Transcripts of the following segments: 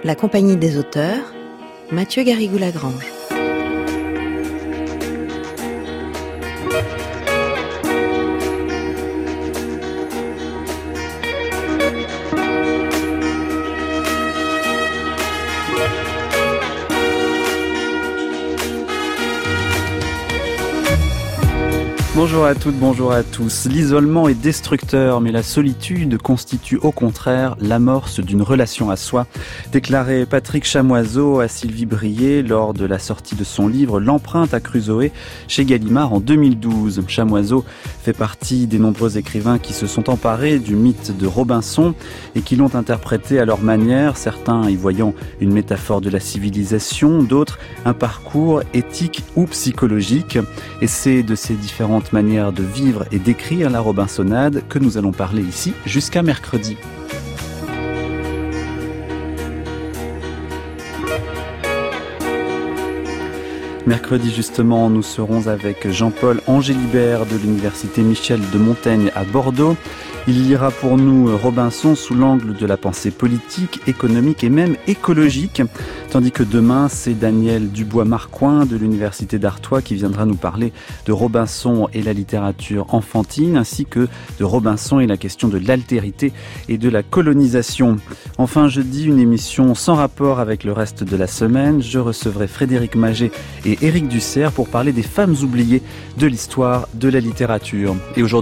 La Compagnie des auteurs, Mathieu Garrigou-Lagrange. Bonjour à toutes, bonjour à tous. L'isolement est destructeur, mais la solitude constitue au contraire l'amorce d'une relation à soi, déclarait Patrick Chamoiseau à Sylvie Brié lors de la sortie de son livre L'empreinte à Crusoé chez Gallimard en 2012. Chamoiseau fait partie des nombreux écrivains qui se sont emparés du mythe de Robinson et qui l'ont interprété à leur manière, certains y voyant une métaphore de la civilisation, d'autres un parcours éthique ou psychologique. Et c'est de ces différentes manière de vivre et d'écrire la Robinsonade que nous allons parler ici jusqu'à mercredi. Mercredi justement, nous serons avec Jean-Paul Angélibert de l'Université Michel de Montaigne à Bordeaux. Il lira pour nous Robinson sous l'angle de la pensée politique, économique et même écologique. Tandis que demain, c'est Daniel Dubois-Marcoing de l'Université d'Artois qui viendra nous parler de Robinson et la littérature enfantine, ainsi que de Robinson et la question de l'altérité et de la colonisation. Enfin, jeudi, une émission sans rapport avec le reste de la semaine. Je recevrai Frédéric Maget et Éric Dussert pour parler des femmes oubliées de l'histoire de la littérature. Et aujourd'hui ?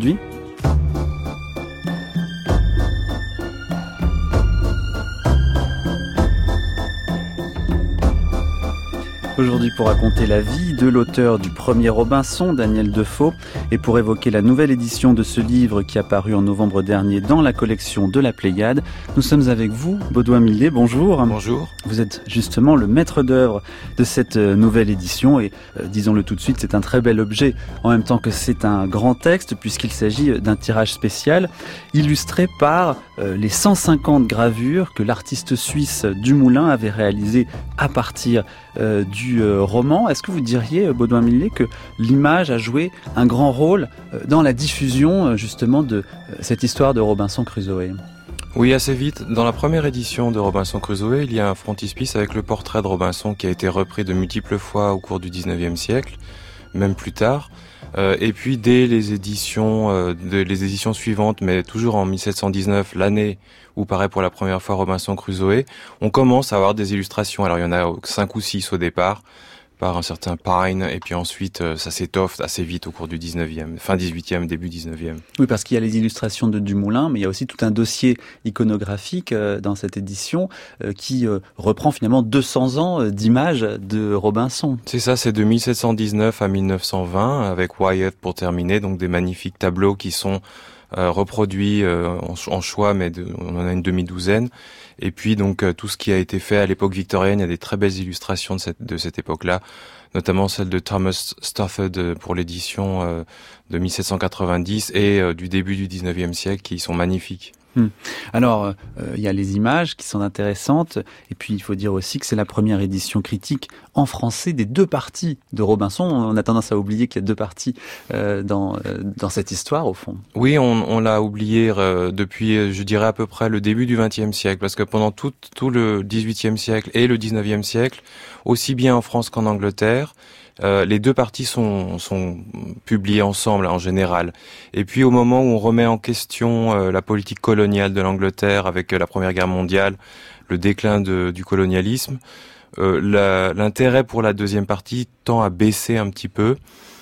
Aujourd'hui pour raconter la vie de l'auteur du premier Robinson, Daniel Defoe, et pour évoquer la nouvelle édition de ce livre qui a paru en novembre dernier dans la collection de la Pléiade, nous sommes avec vous, Baudouin Millet, bonjour. Bonjour. Vous êtes justement le maître d'œuvre de cette nouvelle édition et disons-le tout de suite, c'est un très bel objet en même temps que c'est un grand texte puisqu'il s'agit d'un tirage spécial illustré par les 150 gravures que l'artiste suisse Dumoulin avait réalisées à partir du roman. Est-ce que vous diriez, Baudouin Millet, que l'image a joué un grand rôle dans la diffusion justement de cette histoire de Robinson Crusoe ? Oui, assez vite. Dans la première édition de Robinson Crusoe, il y a un frontispice avec le portrait de Robinson qui a été repris de multiples fois au cours du 19e siècle, même plus tard. Et puis dès les éditions suivantes, mais toujours en 1719, l'année où paraît pour la première fois Robinson Crusoe, on commence à avoir des illustrations. Alors il y en a 5 ou 6 au départ, par un certain Pine, et puis ensuite ça s'étoffe assez vite au cours du 19e, fin 18e, début 19e. Oui, parce qu'il y a les illustrations de Dumoulin, mais il y a aussi tout un dossier iconographique dans cette édition qui reprend finalement 200 ans d'images de Robinson. C'est ça, c'est de 1719 à 1920, avec Wyatt pour terminer, donc des magnifiques tableaux qui sont reproduits en choix, mais on en a une demi-douzaine. Et puis donc tout ce qui a été fait à l'époque victorienne, il y a des très belles illustrations de cette époque-là, notamment celle de Thomas Stothard pour l'édition de 1790 et du début du 19e siècle qui sont magnifiques. Alors, il y a les images qui sont intéressantes, et puis il faut dire aussi que c'est la première édition critique en français des 2 parties de Robinson. On a tendance à oublier qu'il y a 2 parties dans cette histoire, au fond. Oui, on l'a oublié depuis, je dirais, à peu près le début du XXe siècle, parce que pendant tout le XVIIIe siècle et le XIXe siècle, aussi bien en France qu'en Angleterre, les 2 parties sont publiées ensemble en général. Et puis au moment où on remet en question la politique coloniale de l'Angleterre avec la Première Guerre mondiale, le déclin du colonialisme, l'intérêt pour la deuxième partie tend à baisser un petit peu.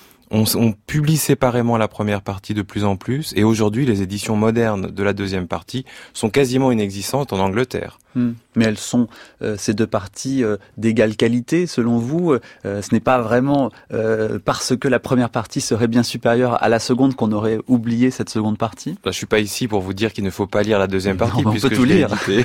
On publie séparément la première partie de plus en plus, et aujourd'hui les éditions modernes de la deuxième partie sont quasiment inexistantes en Angleterre. Mais elles sont, ces 2 parties, d'égale qualité, selon vous. Ce n'est pas vraiment parce que la première partie serait bien supérieure à la seconde qu'on aurait oublié cette seconde partie ? Je suis pas ici pour vous dire qu'il ne faut pas lire la deuxième partie, non, puisque on peut tout lire.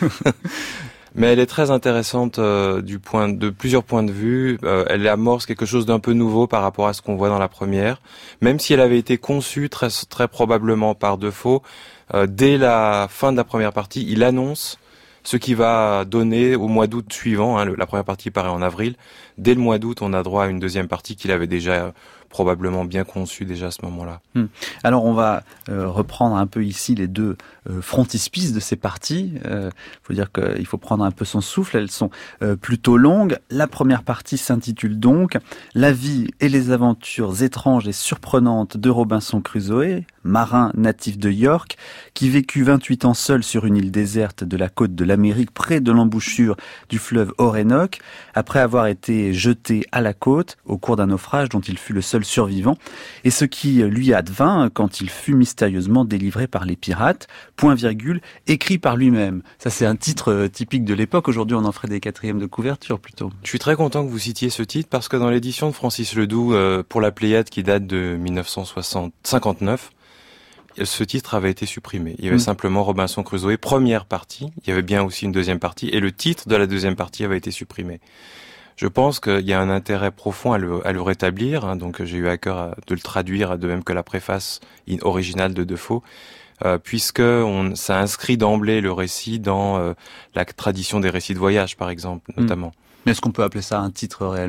Mais elle est très intéressante de plusieurs points de vue. Elle amorce quelque chose d'un peu nouveau par rapport à ce qu'on voit dans la première. Même si elle avait été conçue très, très probablement par Defoe, dès la fin de la première partie, il annonce ce qui va donner au mois d'août suivant. La première partie paraît en avril. Dès le mois d'août, on a droit à une deuxième partie qu'il avait déjà probablement bien conçu déjà à ce moment-là. Alors on va reprendre un peu ici les deux frontispices de ces parties. Faut dire qu'il faut prendre un peu son souffle. Elles sont plutôt longues. La première partie s'intitule donc « La vie et les aventures étranges et surprenantes de Robinson Crusoe, marin natif de York, qui vécut 28 ans seul sur une île déserte de la côte de l'Amérique près de l'embouchure du fleuve Orénoque, après avoir été jeté à la côte au cours d'un naufrage dont il fut le seul survivant, et ce qui lui advint quand il fut mystérieusement délivré par les pirates, point virgule, écrit par lui-même. » Ça c'est un titre typique de l'époque. Aujourd'hui on en ferait des quatrièmes de couverture plutôt. Je suis très content que vous citiez ce titre parce que dans l'édition de Francis Ledoux pour la Pléiade qui date de 1959, ce titre avait été supprimé. Il y avait simplement Robinson Crusoe, première partie. Il y avait bien aussi une deuxième partie et le titre de la deuxième partie avait été supprimé. Je pense qu'il y a un intérêt profond à le rétablir, donc j'ai eu à cœur de le traduire, de même que la préface originale de Defoe, puisque ça inscrit d'emblée le récit dans la tradition des récits de voyage, par exemple, notamment. Mais est-ce qu'on peut appeler ça un titre réellement ?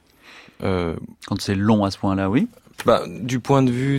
Quand c'est long à ce point-là, oui. Du point de vue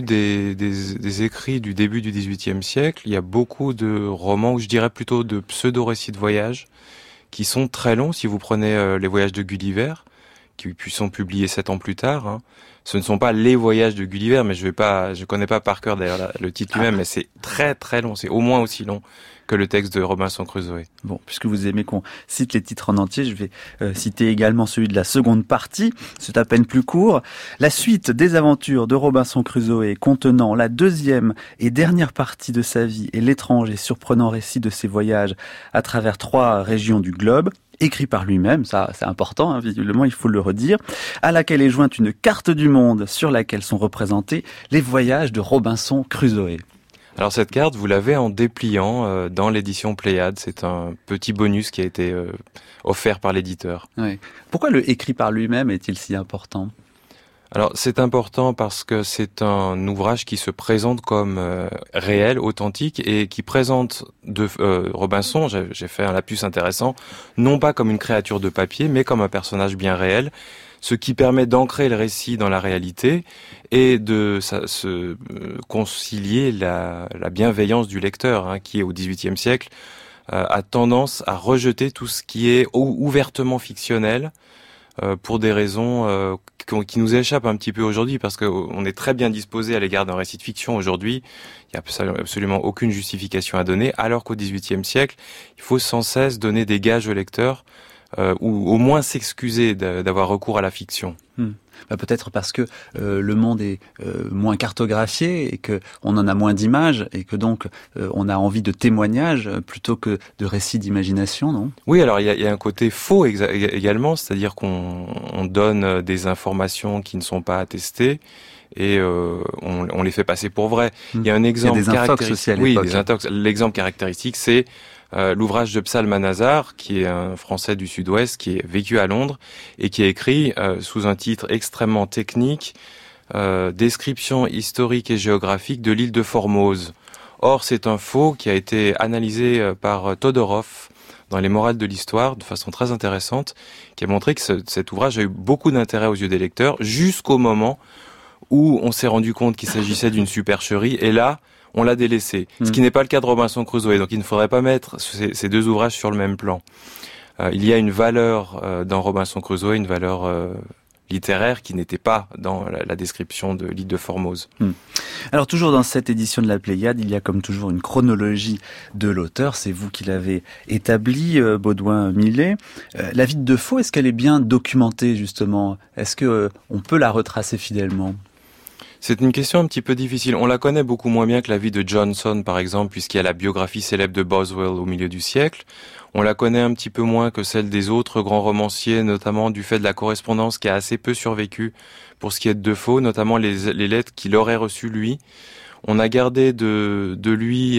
des écrits du début du XVIIIe siècle, il y a beaucoup de romans, ou je dirais plutôt de pseudo-récits de voyage, qui sont très longs. Si vous prenez les voyages de Gulliver, qui sont publiés 7 ans plus tard, ce ne sont pas les voyages de Gulliver, mais je connais pas par cœur d'ailleurs le titre lui-même, mais c'est très très long, c'est au moins aussi long que le texte de Robinson Crusoe. Bon, puisque vous aimez qu'on cite les titres en entier, je vais citer également celui de la seconde partie, c'est à peine plus court. La suite des aventures de Robinson Crusoe contenant la deuxième et dernière partie de sa vie et l'étrange et surprenant récit de ses voyages à travers 3 régions du globe, écrit par lui-même, ça c'est important, visiblement il faut le redire, à laquelle est jointe une carte du monde sur laquelle sont représentés les voyages de Robinson Crusoe. Alors cette carte, vous l'avez en dépliant dans l'édition Pléiade. C'est un petit bonus qui a été offert par l'éditeur. Oui. Pourquoi le écrit par lui-même est-il si important ? Alors c'est important parce que c'est un ouvrage qui se présente comme réel, authentique, et qui présente Robinson, j'ai fait un lapsus intéressant, non pas comme une créature de papier, mais comme un personnage bien réel, ce qui permet d'ancrer le récit dans la réalité et de se concilier la bienveillance du lecteur, qui au XVIIIe siècle a tendance à rejeter tout ce qui est ouvertement fictionnel pour des raisons qui nous échappent un petit peu aujourd'hui, parce qu'on est très bien disposé à l'égard d'un récit de fiction aujourd'hui. Il n'y a absolument aucune justification à donner, alors qu'au XVIIIe siècle, il faut sans cesse donner des gages au lecteur, ou au moins s'excuser d'avoir recours à la fiction. Peut-être parce que le monde est moins cartographié et que on en a moins d'images et que donc on a envie de témoignages plutôt que de récits d'imagination, non ? Oui, alors il y a un côté faux également, c'est-à-dire qu'on donne des informations qui ne sont pas attestées et on les fait passer pour vraies. Il y a un exemple caractéristique. Oui, des intox. L'exemple caractéristique, c'est l'ouvrage de Psalmanazar, qui est un Français du Sud-Ouest, qui est vécu à Londres et qui a écrit sous un titre extrêmement technique, Description historique et géographique de l'île de Formose. Or, c'est un faux qui a été analysé par Todorov dans les morales de l'histoire de façon très intéressante, qui a montré que cet ouvrage a eu beaucoup d'intérêt aux yeux des lecteurs jusqu'au moment où on s'est rendu compte qu'il s'agissait d'une supercherie, et là, on l'a délaissé. Ce qui n'est pas le cas de Robinson Crusoe. Donc il ne faudrait pas mettre ces deux ouvrages sur le même plan. Il y a une valeur dans Robinson Crusoe, une valeur littéraire qui n'était pas dans la description de l'île de Formose. Alors toujours dans cette édition de la Pléiade, il y a comme toujours une chronologie de l'auteur. C'est vous qui l'avez établie, Baudouin-Millet. La vie de Defoe, est-ce qu'elle est bien documentée justement ? Est-ce que on peut la retracer fidèlement ? C'est une question un petit peu difficile. On la connaît beaucoup moins bien que la vie de Johnson, par exemple, puisqu'il y a la biographie célèbre de Boswell au milieu du siècle. On la connaît un petit peu moins que celle des autres grands romanciers, notamment du fait de la correspondance qui a assez peu survécu pour ce qui est de Defoe, notamment les lettres qu'il aurait reçues lui. On a gardé de lui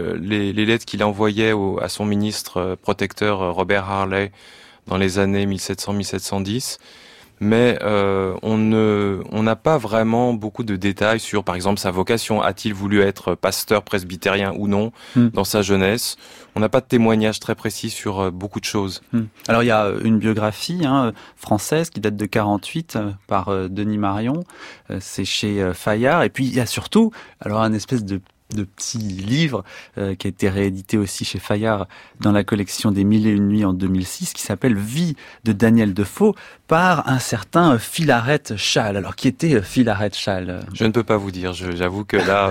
les lettres qu'il envoyait à son ministre protecteur Robert Harley dans les années 1700-1710. mais on n'a pas vraiment beaucoup de détails sur, par exemple, sa vocation. A-t-il voulu être pasteur presbytérien ou non dans sa jeunesse? On n'a pas de témoignages très précis sur beaucoup de choses. Alors il y a une biographie française qui date de 48 par Denis Marion, c'est chez Fayard, et puis il y a surtout alors un espèce de petit livre qui a été réédité aussi chez Fayard dans la collection des Mille et une nuits en 2006, qui s'appelle Vie de Daniel Defoe par un certain Philaret Schall. Alors qui était Philaret Schall? Je ne peux pas vous dire, j'avoue que là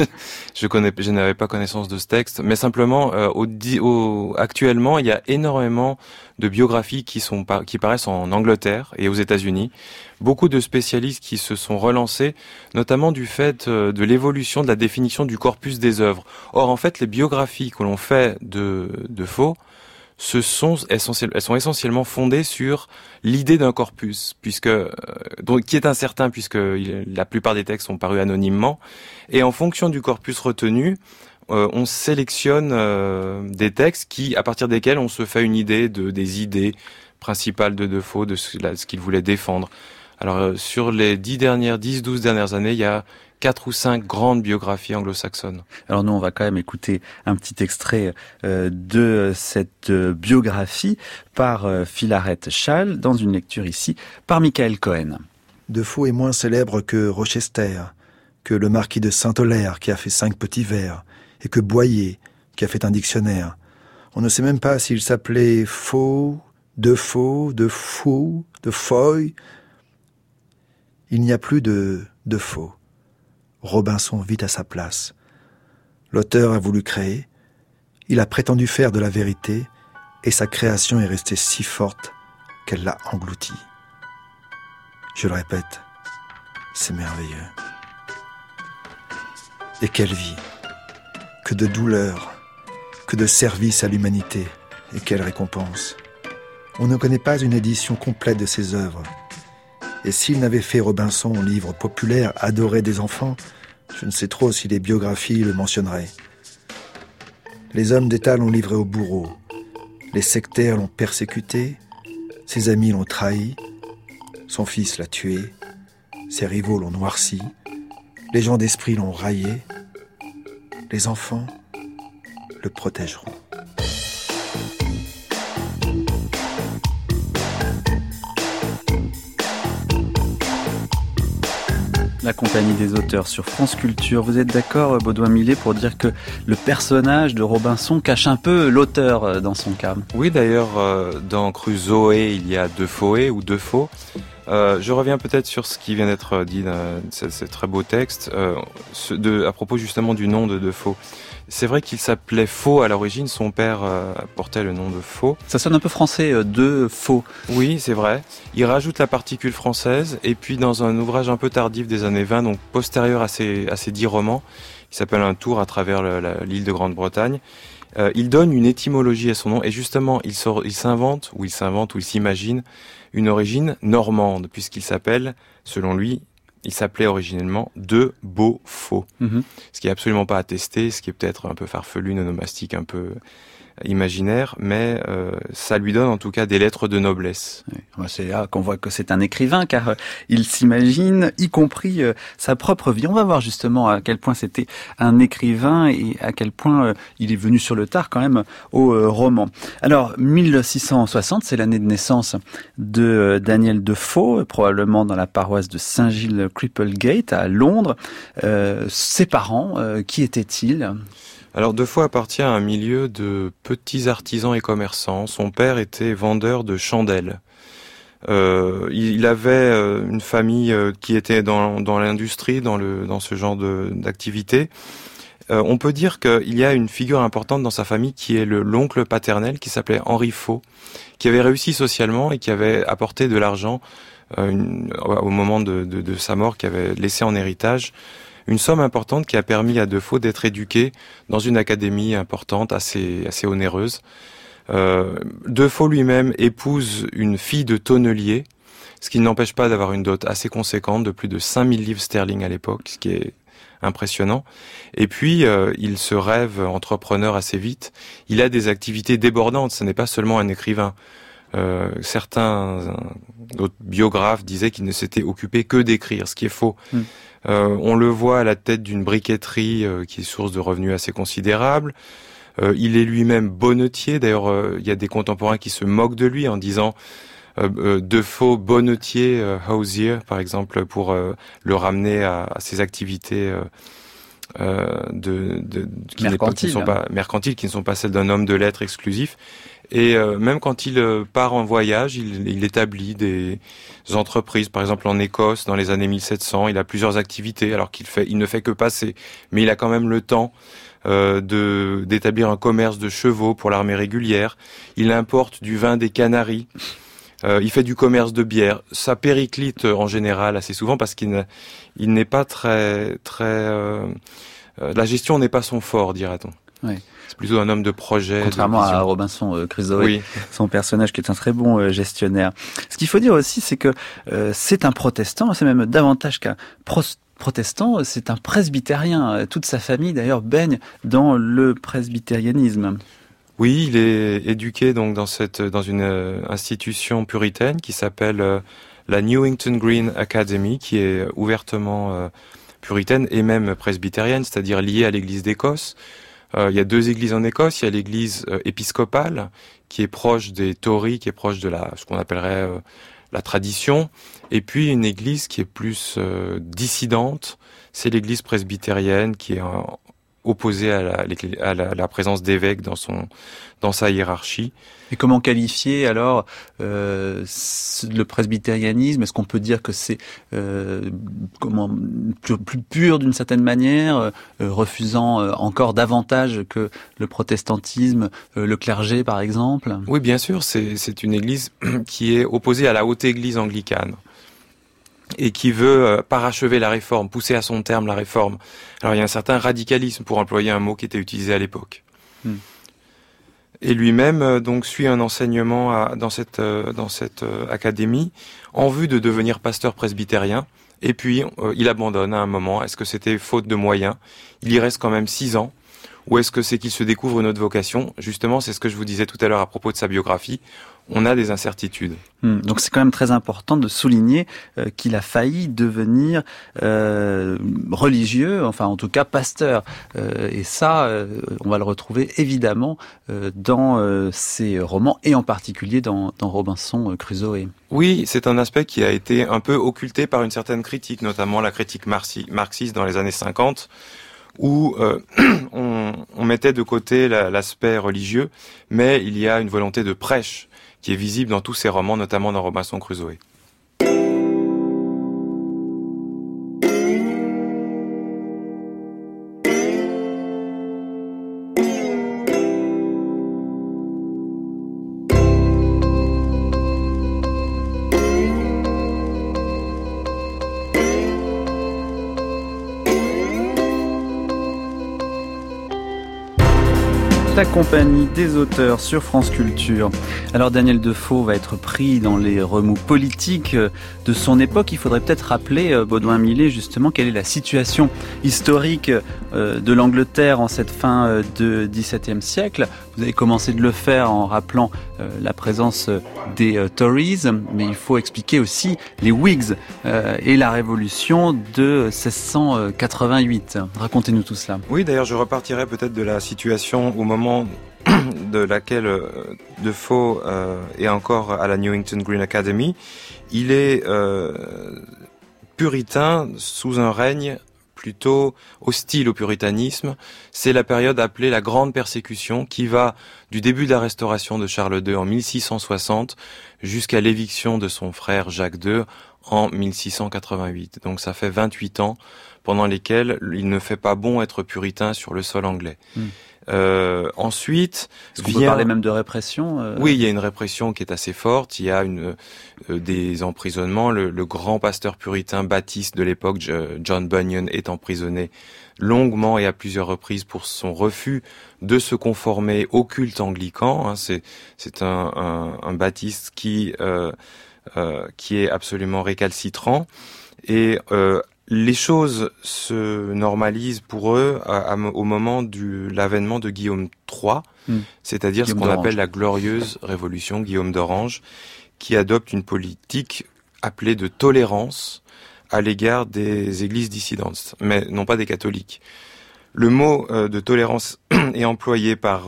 je n'avais pas connaissance de ce texte, mais simplement actuellement il y a énormément de biographies qui paraissent en Angleterre et aux États-Unis. Beaucoup de spécialistes qui se sont relancés, notamment du fait de l'évolution de la définition du corpus des œuvres. Or, en fait, les biographies que l'on fait de Defoe, elles sont essentiellement fondées sur l'idée d'un corpus, qui est incertain puisque la plupart des textes sont parus anonymement. Et en fonction du corpus retenu, on sélectionne des textes à partir desquels on se fait une idée des idées principales de Defoe, de ce qu'il voulait défendre. Alors, sur les 10-12 dernières années, il y a 4 ou 5 grandes biographies anglo-saxonnes. Alors nous, on va quand même écouter un petit extrait de cette biographie par Philaret Schall, dans une lecture ici par Michael Cohen. Defoe est moins célèbre que Rochester, que le marquis de Saint-Aulaire, qui a fait 5 petits vers, et que Boyer, qui a fait un dictionnaire. On ne sait même pas s'il s'appelait Faux, Defoe, de Fou, de Foy. Il n'y a plus de Defoe. Robinson vit à sa place. L'auteur a voulu créer, il a prétendu faire de la vérité, et sa création est restée si forte qu'elle l'a englouti. Je le répète, c'est merveilleux. Et quelle vie, que de douleur, que de service à l'humanité, et quelle récompense. On ne connaît pas une édition complète de ses œuvres. Et s'il n'avait fait Robinson un livre populaire adoré des enfants, je ne sais trop si les biographies le mentionneraient. Les hommes d'État l'ont livré au bourreau, les sectaires l'ont persécuté, ses amis l'ont trahi, son fils l'a tué, ses rivaux l'ont noirci, les gens d'esprit l'ont raillé, les enfants le protégeront. La compagnie des auteurs sur France Culture. Vous êtes d'accord, Baudouin Millet, pour dire que le personnage de Robinson cache un peu l'auteur dans son cas? Oui, d'ailleurs, dans Crusoe, il y a Defoe ou Defoe. Je reviens peut-être sur ce qui vient d'être dit dans ce très beau texte, à propos justement du nom de Defoe. C'est vrai qu'il s'appelait Faux à l'origine, son père portait le nom de Faux. Ça sonne un peu français, de Faux. Oui, c'est vrai. Il rajoute la particule française, et puis dans un ouvrage un peu tardif des années 20, donc postérieur à ces 10 romans, qui s'appelle Un tour à travers l'île de Grande-Bretagne, il donne une étymologie à son nom, et justement, il s'imagine une origine normande, puisqu'il s'appelle, selon lui, il s'appelait originellement De Beaufort. Ce qui est absolument pas attesté, ce qui est peut-être un peu farfelu, nonomastique, un peu imaginaire, mais ça lui donne en tout cas des lettres de noblesse. Oui, c'est là qu'on voit que c'est un écrivain, car il s'imagine, y compris sa propre vie. On va voir justement à quel point c'était un écrivain et à quel point il est venu sur le tard quand même au roman. Alors, 1660, c'est l'année de naissance de Daniel Defoe, probablement dans la paroisse de Saint-Gilles-Cripplegate à Londres. Ses parents, qui étaient-ils ? Alors Defoe appartient à un milieu de petits artisans et commerçants. Son père était vendeur de chandelles. Il avait une famille qui était dans l'industrie, dans ce genre d'activité. On peut dire qu'il y a une figure importante dans sa famille qui est l'oncle paternel qui s'appelait Henri Faux, qui avait réussi socialement et qui avait apporté de l'argent au moment de sa mort, qui avait laissé en héritage une somme importante qui a permis à Defoe d'être éduqué dans une académie importante, assez onéreuse. Defoe lui-même épouse une fille de tonnelier, ce qui n'empêche pas d'avoir une dot assez conséquente de plus de 5000 livres sterling à l'époque, ce qui est impressionnant. Et puis, il se rêve entrepreneur assez vite. Il a des activités débordantes, ce n'est pas seulement un écrivain. Certains d'autres biographes disaient qu'il ne s'était occupé que d'écrire, ce qui est faux. On le voit à la tête d'une briqueterie qui est source de revenus assez considérables. Il est lui-même bonnetier. D'ailleurs, il y a des contemporains qui se moquent de lui en disant Defoe bonnetier hosier, par exemple, pour le ramener à ses activités mercantiles, qui ne sont pas mercantiles, qui ne sont pas celles d'un homme de lettres exclusif. Et même quand il part en voyage, il établit des entreprises. Par exemple, en Écosse, dans les années 1700, il a plusieurs activités, alors il ne fait que passer. Mais il a quand même le temps d'établir un commerce de chevaux pour l'armée régulière. Il importe du vin des Canaries. Il fait du commerce de bière. Ça périclite en général assez souvent parce qu'il n'est pas très la gestion n'est pas son fort, dira-t-on. Oui. C'est plutôt un homme de projet. Contrairement à Robinson Crusoe, oui. Son personnage qui est un très bon gestionnaire. Ce qu'il faut dire aussi, c'est que c'est un protestant, c'est même davantage qu'un protestant, c'est un presbytérien. Toute sa famille, d'ailleurs, baigne dans le presbytérianisme. Oui, il est éduqué donc dans une institution puritaine qui s'appelle la Newington Green Academy, qui est ouvertement puritaine et même presbytérienne, c'est-à-dire liée à l'Église d'Écosse. Il y a deux églises en Écosse. Il y a l'église épiscopale qui est proche des Tories, qui est proche de ce qu'on appellerait la tradition, et puis une église qui est plus dissidente. C'est l'église presbytérienne qui est opposée à la présence d'évêques dans sa hiérarchie. Et comment qualifier alors le presbytérianisme? Est-ce qu'on peut dire que c'est plus pur d'une certaine manière, refusant encore davantage que le protestantisme, le clergé par exemple? Oui, bien sûr, c'est une église qui est opposée à la haute église anglicane et qui veut parachever la réforme, pousser à son terme la réforme. Alors il y a un certain radicalisme, pour employer un mot qui était utilisé à l'époque. Et lui-même donc suit un enseignement dans cette académie en vue de devenir pasteur presbytérien. Et puis il abandonne à un moment. Est-ce que c'était faute de moyens? Il y reste quand même 6 ans. Ou est-ce que c'est qu'il se découvre une autre vocation? Justement, c'est ce que je vous disais tout à l'heure à propos de sa biographie. On a des incertitudes. Donc c'est quand même très important de souligner qu'il a failli devenir religieux, enfin en tout cas pasteur. Et ça, on va le retrouver évidemment dans ses romans et en particulier dans Robinson Crusoe. Oui, c'est un aspect qui a été un peu occulté par une certaine critique, notamment la critique marxiste dans les années 50, où on mettait de côté l'aspect religieux, mais il y a une volonté de prêche qui est visible dans tous ses romans, notamment dans Robinson Crusoe. La compagnie des auteurs sur France Culture. Alors Daniel Defoe va être pris dans les remous politiques de son époque. Il faudrait peut-être rappeler, Baudouin Millet, justement, quelle est la situation historique de l'Angleterre en cette fin de XVIIe siècle. Vous avez commencé de le faire en rappelant la présence des Tories, mais il faut expliquer aussi les Whigs et la révolution de 1688. Racontez-nous tout cela. Oui, d'ailleurs, je repartirai peut-être de la situation au moment de laquelle Defoe est encore à la Newington Green Academy. Il est puritain sous un règne plutôt hostile au puritanisme. C'est la période appelée la Grande Persécution qui va du début de la restauration de Charles II en 1660 jusqu'à l'éviction de son frère Jacques II en 1688. Donc ça fait 28 ans pendant lesquels il ne fait pas bon être puritain sur le sol anglais. Ensuite, est-ce qu'on peut parler même de répression? Oui, il y a une répression qui est assez forte. Il y a des emprisonnements. Le grand pasteur puritain baptiste de l'époque, John Bunyan, est emprisonné longuement et à plusieurs reprises pour son refus de se conformer au culte anglican. C'est un baptiste qui est absolument récalcitrant. Et les choses se normalisent pour eux au moment de l'avènement de Guillaume III, c'est-à-dire Guillaume ce qu'on appelle la glorieuse révolution, Guillaume d'Orange, qui adopte une politique appelée de tolérance à l'égard des églises dissidentes, mais non pas des catholiques. Le mot de tolérance est employé par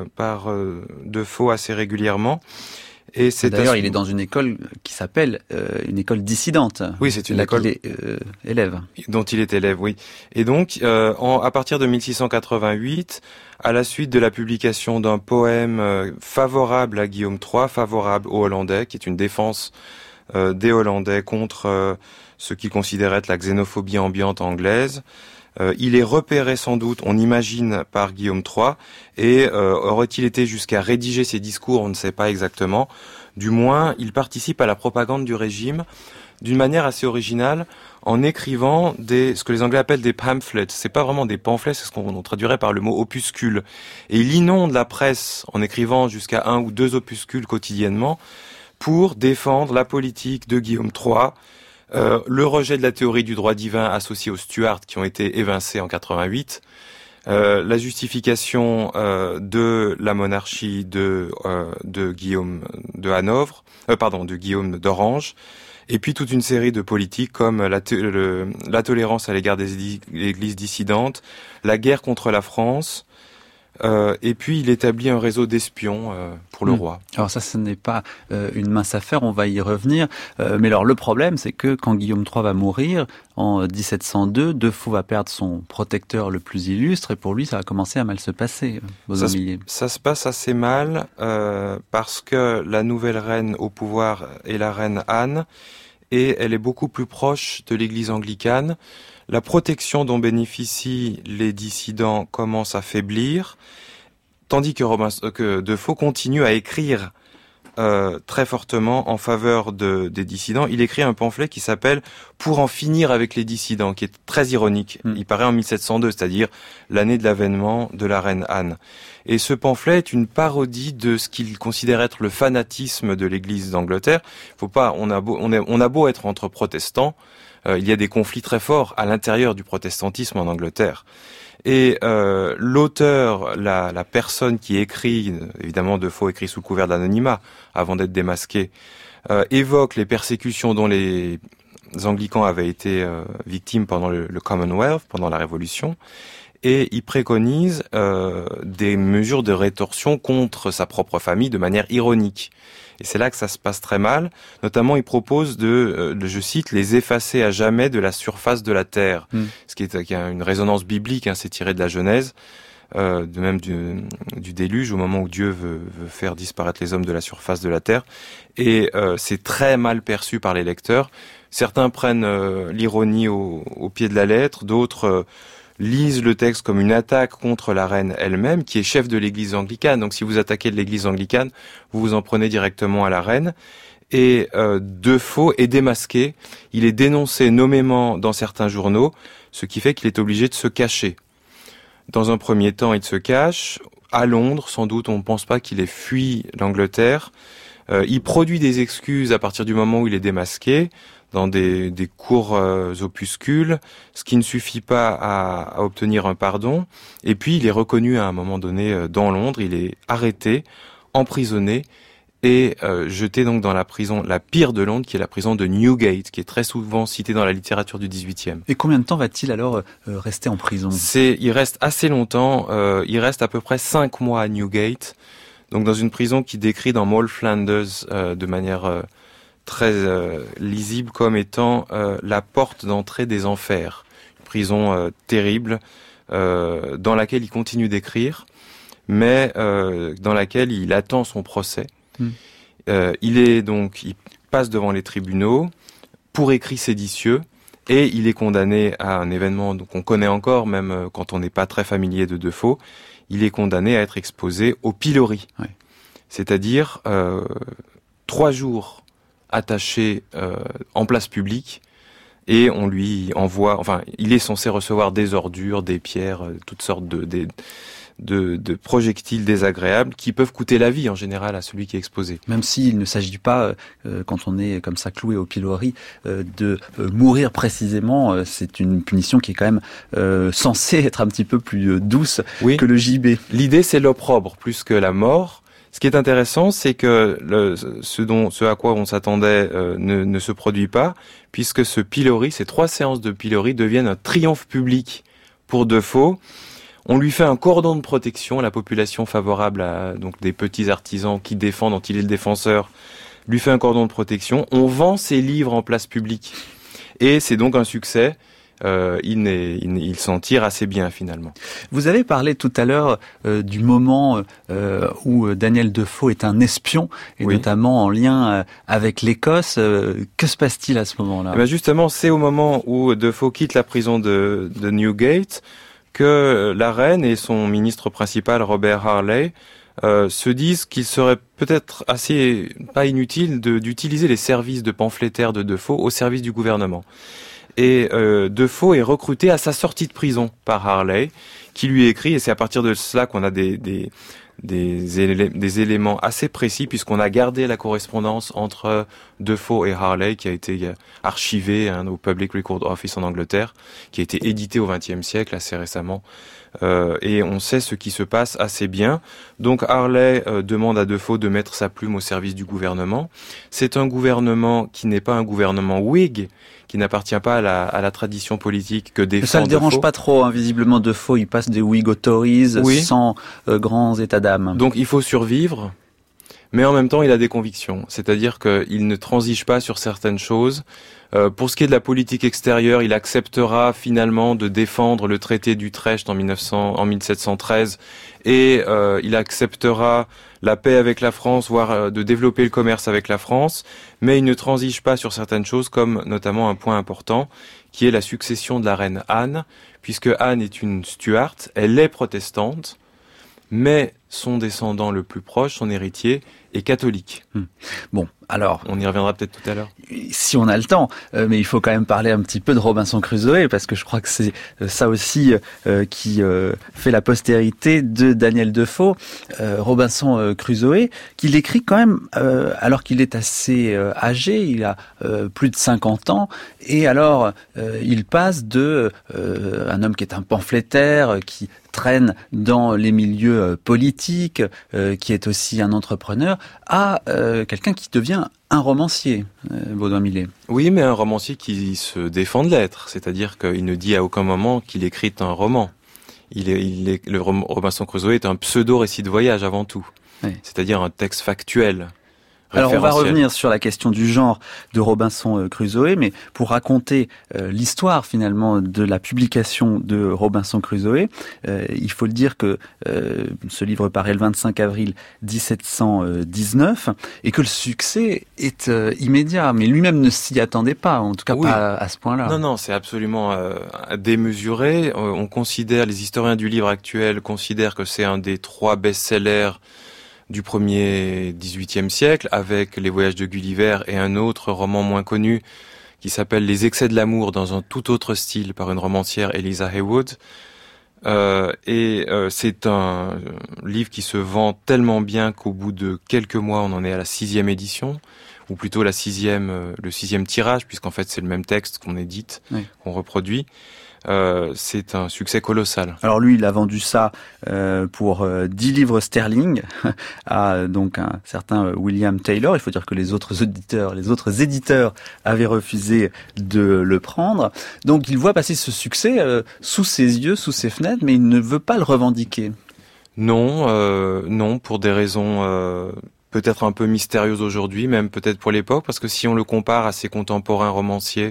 Defoe assez régulièrement. Et c'est d'ailleurs, il est dans une école qui s'appelle une école dissidente. Oui, c'est une école qu'il est élève. Dont il est élève, oui. Et donc, à partir de 1688, à la suite de la publication d'un poème favorable à Guillaume III, favorable aux Hollandais, qui est une défense des Hollandais contre ce qu'il considérait être la xénophobie ambiante anglaise, il est repéré sans doute, on imagine, par Guillaume III, et aurait-il été jusqu'à rédiger ses discours, on ne sait pas exactement. Du moins, il participe à la propagande du régime d'une manière assez originale, en écrivant ce que les Anglais appellent des pamphlets. C'est pas vraiment des pamphlets, c'est ce qu'on traduirait par le mot opuscule. Et il inonde la presse en écrivant jusqu'à 1 ou 2 opuscules quotidiennement pour défendre la politique de Guillaume III, le rejet de la théorie du droit divin associée aux Stuarts qui ont été évincés en 88, la justification de la monarchie de Guillaume de Hanovre, de Guillaume d'Orange, et puis toute une série de politiques comme la tolérance à l'égard des églises dissidentes, la guerre contre la France. Et puis il établit un réseau d'espions pour le roi. Alors ça, ce n'est pas une mince affaire, on va y revenir. Mais alors le problème, c'est que quand Guillaume III va mourir, en 1702, Defoe va perdre son protecteur le plus illustre, et pour lui, ça va commencer à mal se passer. Ça se passe assez mal, parce que la nouvelle reine au pouvoir est la reine Anne, et elle est beaucoup plus proche de l'église anglicane. La protection dont bénéficient les dissidents commence à faiblir, tandis que Defoe continue à écrire très fortement en faveur des dissidents. Il écrit un pamphlet qui s'appelle « Pour en finir avec les dissidents », qui est très ironique. Il paraît en 1702, c'est-à-dire l'année de l'avènement de la reine Anne. Et ce pamphlet est une parodie de ce qu'il considère être le fanatisme de l'Église d'Angleterre. On a beau être entre protestants, il y a des conflits très forts à l'intérieur du protestantisme en Angleterre. Et l'auteur, la personne qui écrit, évidemment Defoe écrit sous couvert d'anonymat avant d'être démasqué, évoque les persécutions dont les anglicans avaient été victimes pendant le Commonwealth, pendant la Révolution, et il préconise des mesures de rétorsion contre sa propre famille de manière ironique. Et c'est là que ça se passe très mal. Notamment, il propose je cite, les effacer à jamais de la surface de la terre. Ce qui a une résonance biblique, c'est tiré de la Genèse, de même du déluge, au moment où Dieu veut faire disparaître les hommes de la surface de la terre. Et c'est très mal perçu par les lecteurs. Certains prennent l'ironie au pied de la lettre, d'autres lisent le texte comme une attaque contre la reine elle-même, qui est chef de l'église anglicane. Donc si vous attaquez de l'église anglicane, vous vous en prenez directement à la reine. Et Defoe est démasqué, il est dénoncé nommément dans certains journaux, ce qui fait qu'il est obligé de se cacher. Dans un premier temps, il se cache, à Londres, sans doute, on ne pense pas qu'il ait fui l'Angleterre. Il produit des excuses à partir du moment où il est démasqué, dans des courts opuscules, ce qui ne suffit pas à obtenir un pardon. Et puis il est reconnu à un moment donné dans Londres, il est arrêté, emprisonné et jeté donc dans la prison la pire de Londres, qui est la prison de Newgate, qui est très souvent citée dans la littérature du XVIIIe. Et combien de temps va-t-il alors rester en prison ? Il reste assez longtemps, il reste à peu près 5 mois à Newgate, donc dans une prison qui décrit dans Moll Flanders de manière très lisible comme étant la porte d'entrée des enfers. Une prison terrible dans laquelle il continue d'écrire, mais dans laquelle il attend son procès. Il passe devant les tribunaux pour écrit séditieux et il est condamné à un événement qu'on connaît encore, même quand on n'est pas très familier de Defoe. Il est condamné à être exposé au pilori. Ouais. C'est-à-dire 3 jours attaché en place publique, et on lui envoie, il est censé recevoir des ordures, des pierres, toutes sortes de projectiles désagréables qui peuvent coûter la vie en général à celui qui est exposé. Même s'il ne s'agit pas, quand on est comme ça cloué au pilori, de mourir précisément, c'est une punition qui est quand même censée être un petit peu plus douce que le gibet. L'idée, c'est l'opprobre plus que la mort. Ce qui est intéressant, c'est que ce à quoi on s'attendait ne se produit pas, puisque ce pilori, ces 3 séances de pilori deviennent un triomphe public pour Defoe. On lui fait un cordon de protection, la population favorable à donc des petits artisans qui défendent, dont il est le défenseur, lui fait un cordon de protection. On vend ses livres en place publique. Et c'est donc un succès. Il s'en tire assez bien finalement. Vous avez parlé tout à l'heure du moment où Daniel Defoe est un espion, et notamment en lien avec l'Écosse. Que se passe-t-il à ce moment-là ? Justement, c'est au moment où Defoe quitte la prison de Newgate que la reine et son ministre principal, Robert Harley, se disent qu'il serait peut-être assez pas inutile d'utiliser les services de pamphlétaire de Defoe au service du gouvernement. Et Defoe est recruté à sa sortie de prison par Harley, qui lui écrit, et c'est à partir de cela qu'on a des éléments assez précis, puisqu'on a gardé la correspondance entre Defoe et Harley, qui a été archivée au Public Record Office en Angleterre, qui a été édité au XXe siècle assez récemment. Et on sait ce qui se passe assez bien. Donc Harley demande à Defoe de mettre sa plume au service du gouvernement. C'est un gouvernement qui n'est pas un gouvernement Whig, qui n'appartient pas à la tradition politique que défend Defoe. Ça ne le dérange pas trop, visiblement Defoe, il passe des Whig aux Tories sans grands états d'âme. Donc il faut survivre, mais en même temps il a des convictions. C'est-à-dire qu'il ne transige pas sur certaines choses. Pour ce qui est de la politique extérieure, il acceptera finalement de défendre le traité d'Utrecht en 1713 et il acceptera la paix avec la France, voire de développer le commerce avec la France, mais il ne transige pas sur certaines choses comme notamment un point important qui est la succession de la reine Anne, puisque Anne est une Stuart, elle est protestante, mais son descendant le plus proche, son héritier, est catholique. Bon, alors... On y reviendra peut-être tout à l'heure. Si on a le temps, mais il faut quand même parler un petit peu de Robinson Crusoe, parce que je crois que c'est ça aussi qui fait la postérité de Daniel Defoe. Robinson Crusoe, qu'il écrit quand même, alors qu'il est assez âgé, il a plus de 50 ans, et alors il passe de un homme qui est un pamphlétaire, qui traîne dans les milieux politiques, qui est aussi un entrepreneur, à quelqu'un qui devient un romancier, Baudouin Millet. Oui, mais un romancier qui se défend de l'être, c'est-à-dire qu'il ne dit à aucun moment qu'il écrit un roman. Le Robinson Crusoe est un pseudo-récit de voyage avant tout, c'est-à-dire un texte factuel. Alors on va revenir sur la question du genre de Robinson Crusoe, mais pour raconter l'histoire finalement de la publication de Robinson Crusoe, il faut le dire que ce livre paraît le 25 avril 1719 et que le succès est immédiat, mais lui-même ne s'y attendait pas, en tout cas pas à ce point-là. Non, c'est absolument démesuré. Les historiens du livre actuel considèrent que c'est un des 3 best-sellers du premier XVIIIe siècle, avec Les Voyages de Gulliver et un autre roman moins connu qui s'appelle Les Excès de l'amour dans un tout autre style par une romancière, Eliza Haywood. C'est un livre qui se vend tellement bien qu'au bout de quelques mois, on en est à la 6e édition, ou plutôt le 6e tirage, puisqu'en fait c'est le même texte qu'on édite, qu'on reproduit. C'est un succès colossal. Alors lui, il a vendu ça pour 10 livres sterling à donc un certain William Taylor. Il faut dire que les autres éditeurs avaient refusé de le prendre. Donc il voit passer ce succès sous ses yeux, sous ses fenêtres, mais il ne veut pas le revendiquer. Non, pour des raisons peut-être un peu mystérieuses aujourd'hui, même peut-être pour l'époque, parce que si on le compare à ses contemporains romanciers,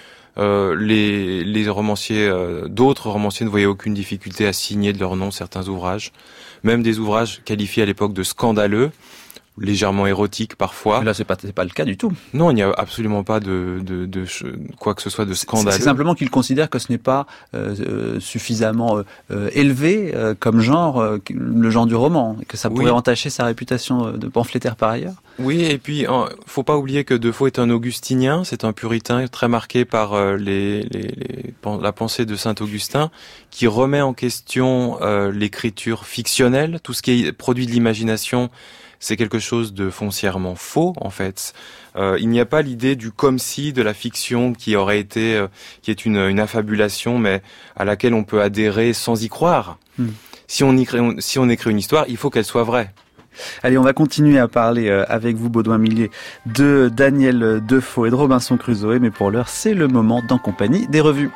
les romanciers, d'autres romanciers ne voyaient aucune difficulté à signer de leur nom certains ouvrages, même des ouvrages qualifiés à l'époque de scandaleux. légèrement érotiques parfois. Mais là, c'est pas le cas du tout. Non, il n'y a absolument pas de quoi que ce soit de scandaleux. C'est simplement qu'il considère que ce n'est pas suffisamment élevé comme genre, le genre du roman, et que ça pourrait entacher sa réputation de pamphlétaire par ailleurs. Oui, et puis faut pas oublier que Defoe est un augustinien, c'est un puritain très marqué par la pensée de Saint-Augustin, qui remet en question l'écriture fictionnelle, tout ce qui est produit de l'imagination. C'est quelque chose de foncièrement faux, en fait. Il n'y a pas l'idée du comme si, de la fiction qui aurait été, qui est une affabulation, mais à laquelle on peut adhérer sans y croire. Si on écrit une histoire, il faut qu'elle soit vraie. Allez, on va continuer à parler avec vous, Baudouin Millet, de Daniel Defoe et de Robinson Crusoe, mais pour l'heure, c'est le moment d'En compagnie des revues.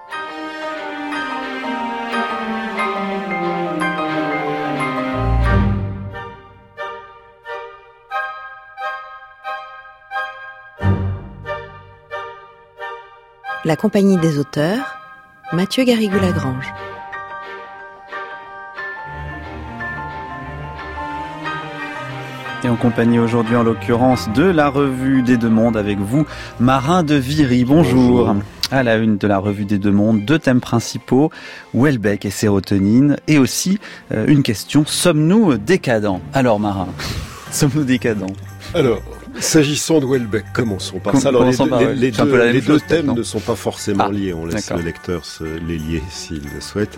La compagnie des auteurs, Mathieu Garrigou-Lagrange. Et en compagnie aujourd'hui, en l'occurrence, de la Revue des Deux Mondes avec vous, Marin de Viry. Bonjour. Bonjour. À la une de la Revue des Deux Mondes, 2 thèmes principaux, Houellebecq et sérotonine, et aussi une question, sommes-nous décadents ? Alors Marin, sommes-nous décadents ? Alors, s'agissant de Houellebecq, commençons par ça. Alors, les deux thèmes ne sont pas forcément liés. On laisse le lecteur les lier s'il le souhaite.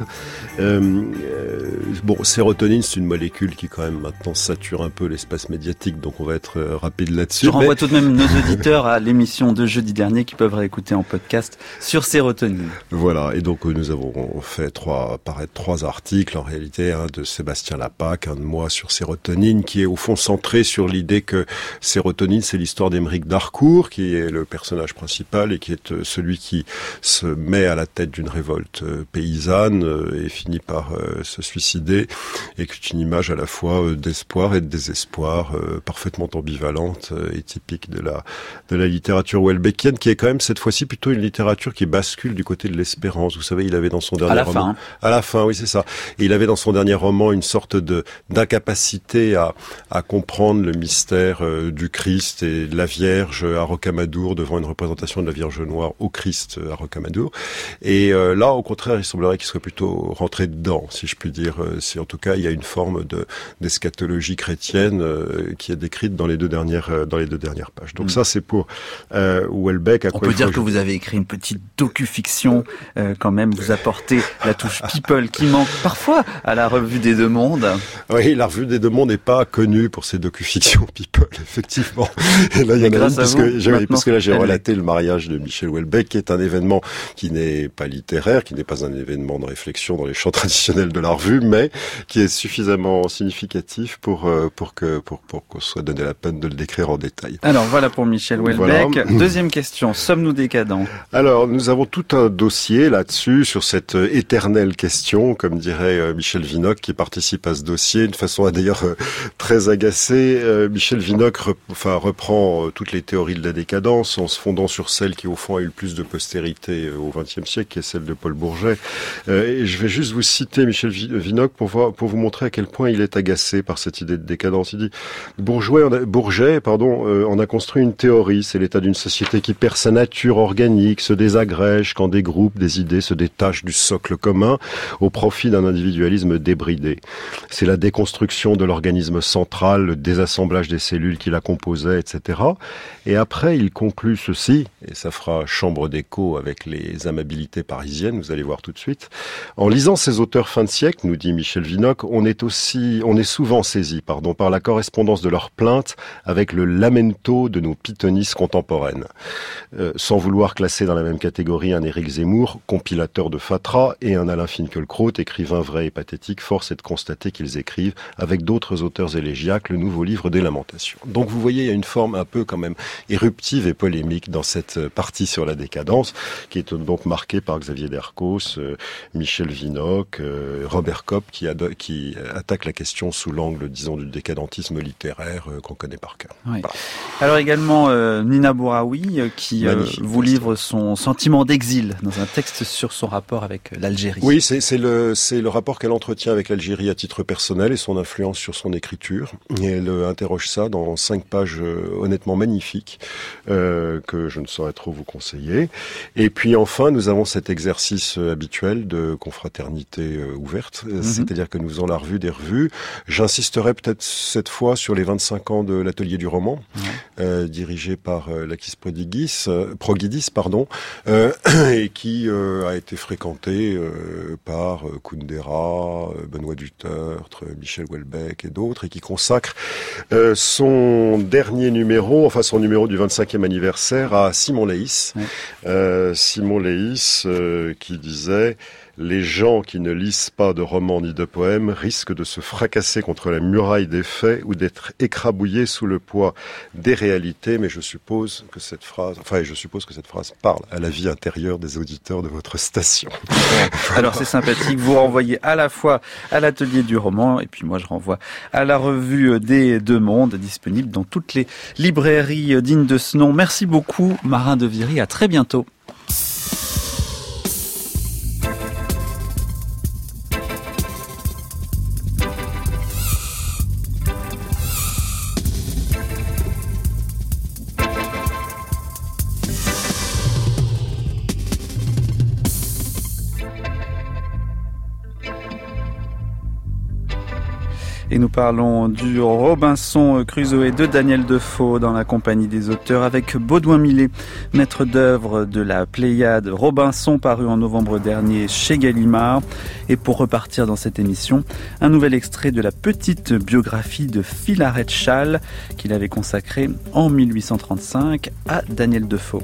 Sérotonine, c'est une molécule qui quand même maintenant sature un peu l'espace médiatique, donc on va être rapide là-dessus. Je renvoie tout de même nos auditeurs à l'émission de jeudi dernier qui peuvent réécouter en podcast sur sérotonine. Voilà, et donc nous avons fait paraître 3 articles en réalité, un de Sébastien Lapac, un de moi sur sérotonine, qui est au fond centré sur l'idée que sérotonine, c'est l'histoire d'Émeric Darcourt, qui est le personnage principal et qui est celui qui se met à la tête d'une révolte paysanne et finit par se suicider, et que c'est une image à la fois d'espoir et de désespoir, parfaitement ambivalente et typique de la littérature houellebecquienne, qui est quand même cette fois-ci plutôt une littérature qui bascule du côté de l'espérance. Vous savez, il avait dans son dernier roman... À la fin, oui, c'est ça. Et il avait dans son dernier roman une sorte d'incapacité à comprendre le mystère du Christ et de la Vierge à Rocamadour, devant une représentation de la Vierge noire au Christ à Rocamadour. Et là, au contraire, il semblerait qu'il serait plutôt rentré dedans, si je puis dire. En tout cas, il y a une forme d'eschatologie chrétienne qui est décrite dans les deux dernières pages. Donc ça, c'est pour Houellebecq. On peut dire que vous avez écrit une petite docu-fiction, quand même. Vous apportez la touche people qui manque parfois à la Revue des Deux Mondes. Oui, la Revue des Deux Mondes n'est pas connue pour ses docu-fictions people, effectivement. Et là, il y en a une, parce que là, j'ai relaté le mariage de Michel Houellebecq, qui est un événement qui n'est pas littéraire, qui n'est pas un événement de réflexion dans les champs traditionnels de la revue, mais qui est suffisamment significatif pour qu'on soit donné la peine de le décrire en détail. Alors, voilà pour Michel Houellebecq. Voilà. Deuxième question, sommes-nous décadents ? Alors, nous avons tout un dossier là-dessus, sur cette éternelle question, comme dirait Michel Vinocq, qui participe à ce dossier, de façon d'ailleurs très agacée. Michel Vinocq reprend toutes les théories de la décadence en se fondant sur celle qui, au fond, a eu le plus de postérité au XXe siècle, qui est celle de Paul Bourget. Et je vais juste vous citer Michel Vinocq pour vous montrer à quel point il est agacé par cette idée de décadence. Il dit Bourget en a construit une théorie, c'est l'état d'une société qui perd sa nature organique, se désagrège quand des groupes, des idées se détachent du socle commun au profit d'un individualisme débridé. C'est la déconstruction de l'organisme central, le désassemblage des cellules qui la composaient, etc. Et après, il conclut ceci, et ça fera chambre d'écho avec les amabilités parisiennes, vous allez voir tout de suite. En lisant ces auteurs fin de siècle, nous dit Michel Vinocq, on est souvent saisi, par la correspondance de leurs plaintes avec le lamento de nos pythonisses contemporaines. Sans vouloir classer dans la même catégorie un Éric Zemmour, compilateur de Fatra, et un Alain Finkielkraut, écrivain vrai et pathétique, force est de constater qu'ils écrivent, avec d'autres auteurs élégiaques, le nouveau livre des Lamentations. Donc vous voyez, il y a une forme un peu quand même éruptive et polémique dans cette partie sur la décadence, qui est donc marquée par Xavier Dercos, Michel Vinocq, Robert Kopp, qui attaque la question sous l'angle, disons, du décadentisme littéraire qu'on connaît par cœur. Oui. Voilà. Alors également Nina Bouraoui qui vous livre son sentiment d'exil dans un texte sur son rapport avec l'Algérie. Oui, c'est le rapport qu'elle entretient avec l'Algérie à titre personnel et son influence sur son écriture. Et elle interroge ça dans 5 pages honnêtement magnifiques que je ne saurais trop vous conseiller. Et puis enfin, nous avons cet exercice habituel de confraternité ouverte, c'est-à-dire que nous faisons la revue des revues. J'insisterai peut-être cette fois sur les 25 ans de l'Atelier du roman, dirigé par Lakis Progidis, et qui a été fréquenté par Kundera, Benoît Dutertre, Michel Houellebecq et d'autres, et qui consacre son dernier numéro, son numéro du 25e anniversaire à Simon Leys. Simon Leys qui disait: les gens qui ne lisent pas de romans ni de poèmes risquent de se fracasser contre la muraille des faits ou d'être écrabouillés sous le poids des réalités. Mais je suppose que cette phrase parle à la vie intérieure des auditeurs de votre station. Alors c'est sympathique, vous renvoyez à la fois à l'Atelier du roman et puis moi je renvoie à la revue des Deux Mondes, disponible dans toutes les librairies dignes de ce nom. Merci beaucoup Marin de Viry, à très bientôt. Et nous parlons du Robinson Crusoe de Daniel Defoe dans la compagnie des auteurs avec Baudouin Millet, maître d'œuvre de la Pléiade Robinson, paru en novembre dernier chez Gallimard. Et pour repartir dans cette émission, un nouvel extrait de la petite biographie de Philarète Chasles qu'il avait consacrée en 1835 à Daniel Defoe.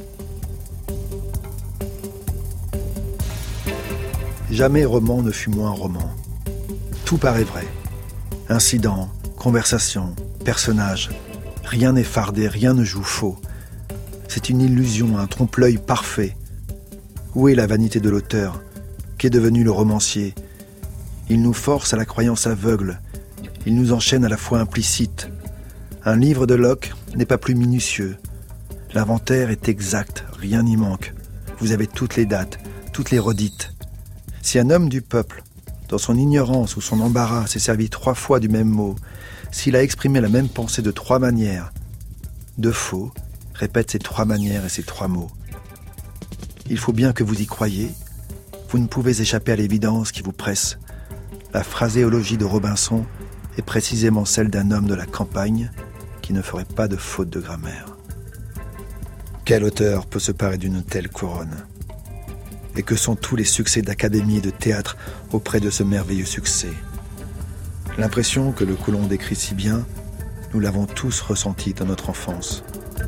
Jamais roman ne fut moins roman. Tout paraît vrai. Incidents, conversations, personnages. Rien n'est fardé, rien ne joue faux. C'est une illusion, un trompe-l'œil parfait. Où est la vanité de l'auteur? Qu'est devenu le romancier? Il nous force à la croyance aveugle. Il nous enchaîne à la fois implicite. Un livre de Locke n'est pas plus minutieux. L'inventaire est exact, rien n'y manque. Vous avez toutes les dates, toutes les redites. Si un homme du peuple, dans son ignorance ou son embarras, s'est servi 3 fois du même mot, s'il a exprimé la même pensée de 3 manières, Defoe répète ces 3 manières et ces 3 mots. Il faut bien que vous y croyiez. Vous ne pouvez échapper à l'évidence qui vous presse. La phraséologie de Robinson est précisément celle d'un homme de la campagne qui ne ferait pas de faute de grammaire. Quel auteur peut se parer d'une telle couronne ? Et que sont tous les succès d'académie et de théâtre auprès de ce merveilleux succès? L'impression que le colon décrit si bien, nous l'avons tous ressentie dans notre enfance.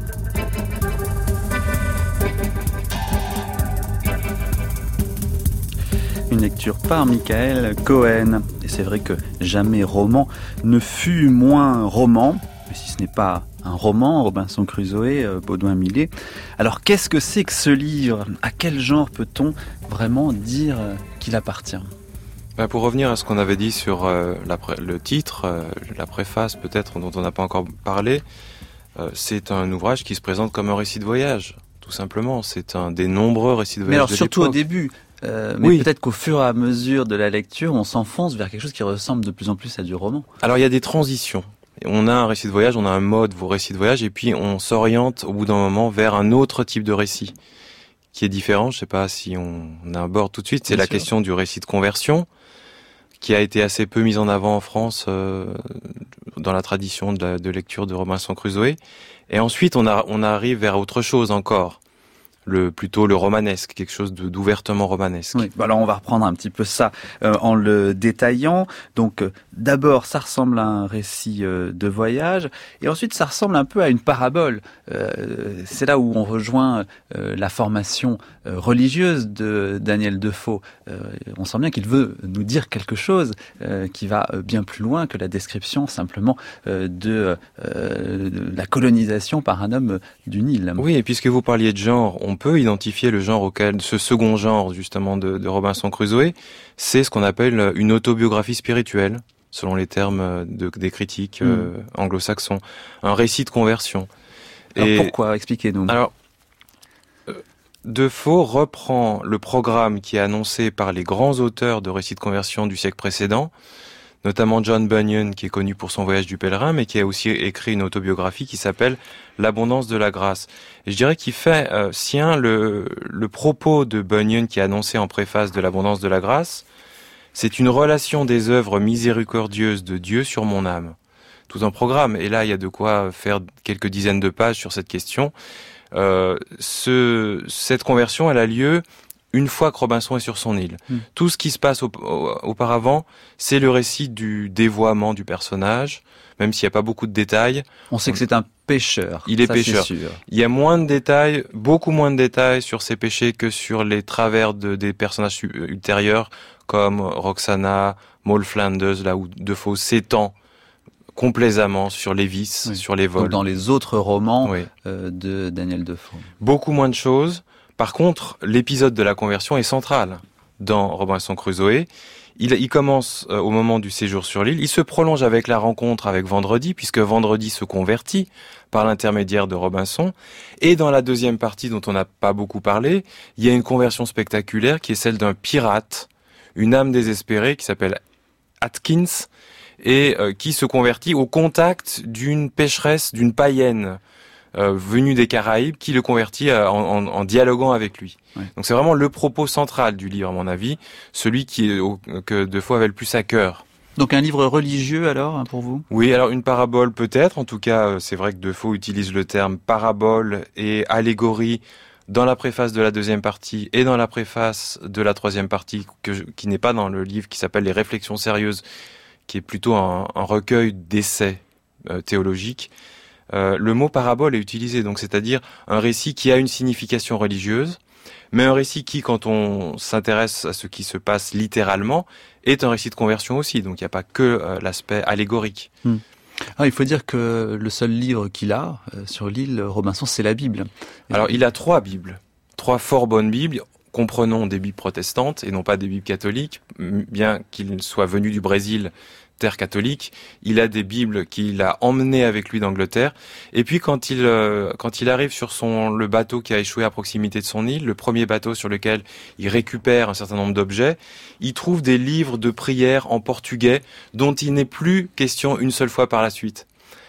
Une lecture par Michael Cohen. Et c'est vrai que jamais roman ne fut moins roman, mais si ce n'est pas un roman, Robinson Crusoe, Baudouin Millet. Alors qu'est-ce que c'est que ce livre? À quel genre peut-on vraiment dire qu'il appartient? Pour revenir à ce qu'on avait dit sur le titre, la préface peut-être dont on n'a pas encore parlé, c'est un ouvrage qui se présente comme un récit de voyage, tout simplement. C'est un des nombreux récits de voyage. Mais alors de surtout l'époque. au début, mais oui. Peut-être qu'au fur et à mesure de la lecture, on s'enfonce vers quelque chose qui ressemble de plus en plus à du roman. Alors il y a des transitions. On a un récit de voyage, on a un mode récit de voyage, et puis on s'oriente au bout d'un moment vers un autre type de récit qui est différent. Je ne sais pas si on aborde tout de suite. C'est la question du récit de conversion, qui a été assez peu mis en avant en France dans la tradition de lecture de Robinson Crusoe. Et ensuite, on arrive vers autre chose encore. plutôt le romanesque, quelque chose d'ouvertement romanesque. Oui. Alors on va reprendre un petit peu ça en le détaillant. Donc d'abord ça ressemble à un récit de voyage et ensuite ça ressemble un peu à une parabole. C'est là où on rejoint la formation religieuse de Daniel Defoe. On sent bien qu'il veut nous dire quelque chose qui va bien plus loin que la description simplement de la colonisation par un homme du Nil. Oui, et puisque vous parliez de genre, on peut identifier le genre auquel, ce second genre justement de Robinson Crusoe, c'est ce qu'on appelle une autobiographie spirituelle, selon les termes des critiques anglo-saxons, un récit de conversion. Alors pourquoi? Expliquez-nous. Alors, Defoe reprend le programme qui est annoncé par les grands auteurs de récits de conversion du siècle précédent, notamment John Bunyan, qui est connu pour son voyage du pèlerin, mais qui a aussi écrit une autobiographie qui s'appelle L'abondance de la grâce. Et je dirais qu'il fait sien le propos de Bunyan qui est annoncé en préface de L'abondance de la grâce. C'est une relation des œuvres miséricordieuses de Dieu sur mon âme. Tout un programme. Et là, il y a de quoi faire quelques dizaines de pages sur cette question. Cette conversion, elle a lieu une fois que Robinson est sur son île. Tout ce qui se passe auparavant, c'est le récit du dévoiement du personnage, même s'il n'y a pas beaucoup de détails. On sait que c'est un pêcheur. Il est pêcheur. Il y a moins de détails, beaucoup moins de détails sur ses péchés que sur les travers des personnages ultérieurs, comme Roxana, Moll Flanders, là où Defoe s'étend complaisamment sur les vices, sur les vols. Donc dans les autres romans de Daniel Defoe. Beaucoup moins de choses. Par contre, l'épisode de la conversion est central dans Robinson Crusoe. Il commence au moment du séjour sur l'île. Il se prolonge avec la rencontre avec Vendredi, puisque Vendredi se convertit par l'intermédiaire de Robinson. Et dans la deuxième partie, dont on n'a pas beaucoup parlé, il y a une conversion spectaculaire qui est celle d'un pirate, une âme désespérée qui s'appelle Atkins, et qui se convertit au contact d'une pécheresse, d'une païenne, venu des Caraïbes, qui le convertit en dialoguant avec lui. Donc c'est vraiment le propos central du livre, à mon avis, celui que Defoe avait le plus à cœur. Donc un livre religieux alors, pour vous? Oui, alors une parabole peut-être, en tout cas c'est vrai que Defoe utilise le terme parabole et allégorie dans la préface de la deuxième partie et dans la préface de la troisième partie, qui n'est pas dans le livre, qui s'appelle Les Réflexions sérieuses, qui est plutôt un recueil d'essais théologiques. Le mot parabole est utilisé, donc c'est-à-dire un récit qui a une signification religieuse, mais un récit qui, quand on s'intéresse à ce qui se passe littéralement, est un récit de conversion aussi. Donc il n'y a pas que l'aspect allégorique. Ah, il faut dire que le seul livre qu'il a sur l'île, Robinson, c'est la Bible. Alors il a 3 Bibles, 3 fort bonnes Bibles. Comprenons des Bibles protestantes et non pas des Bibles catholiques, bien qu'il soit venu du Brésil, terre catholique, il a des Bibles qu'il a emmenées avec lui d'Angleterre. Et puis quand il arrive sur le bateau qui a échoué à proximité de son île, le premier bateau sur lequel il récupère un certain nombre d'objets, il trouve des livres de prières en portugais dont il n'est plus question une seule fois par la suite.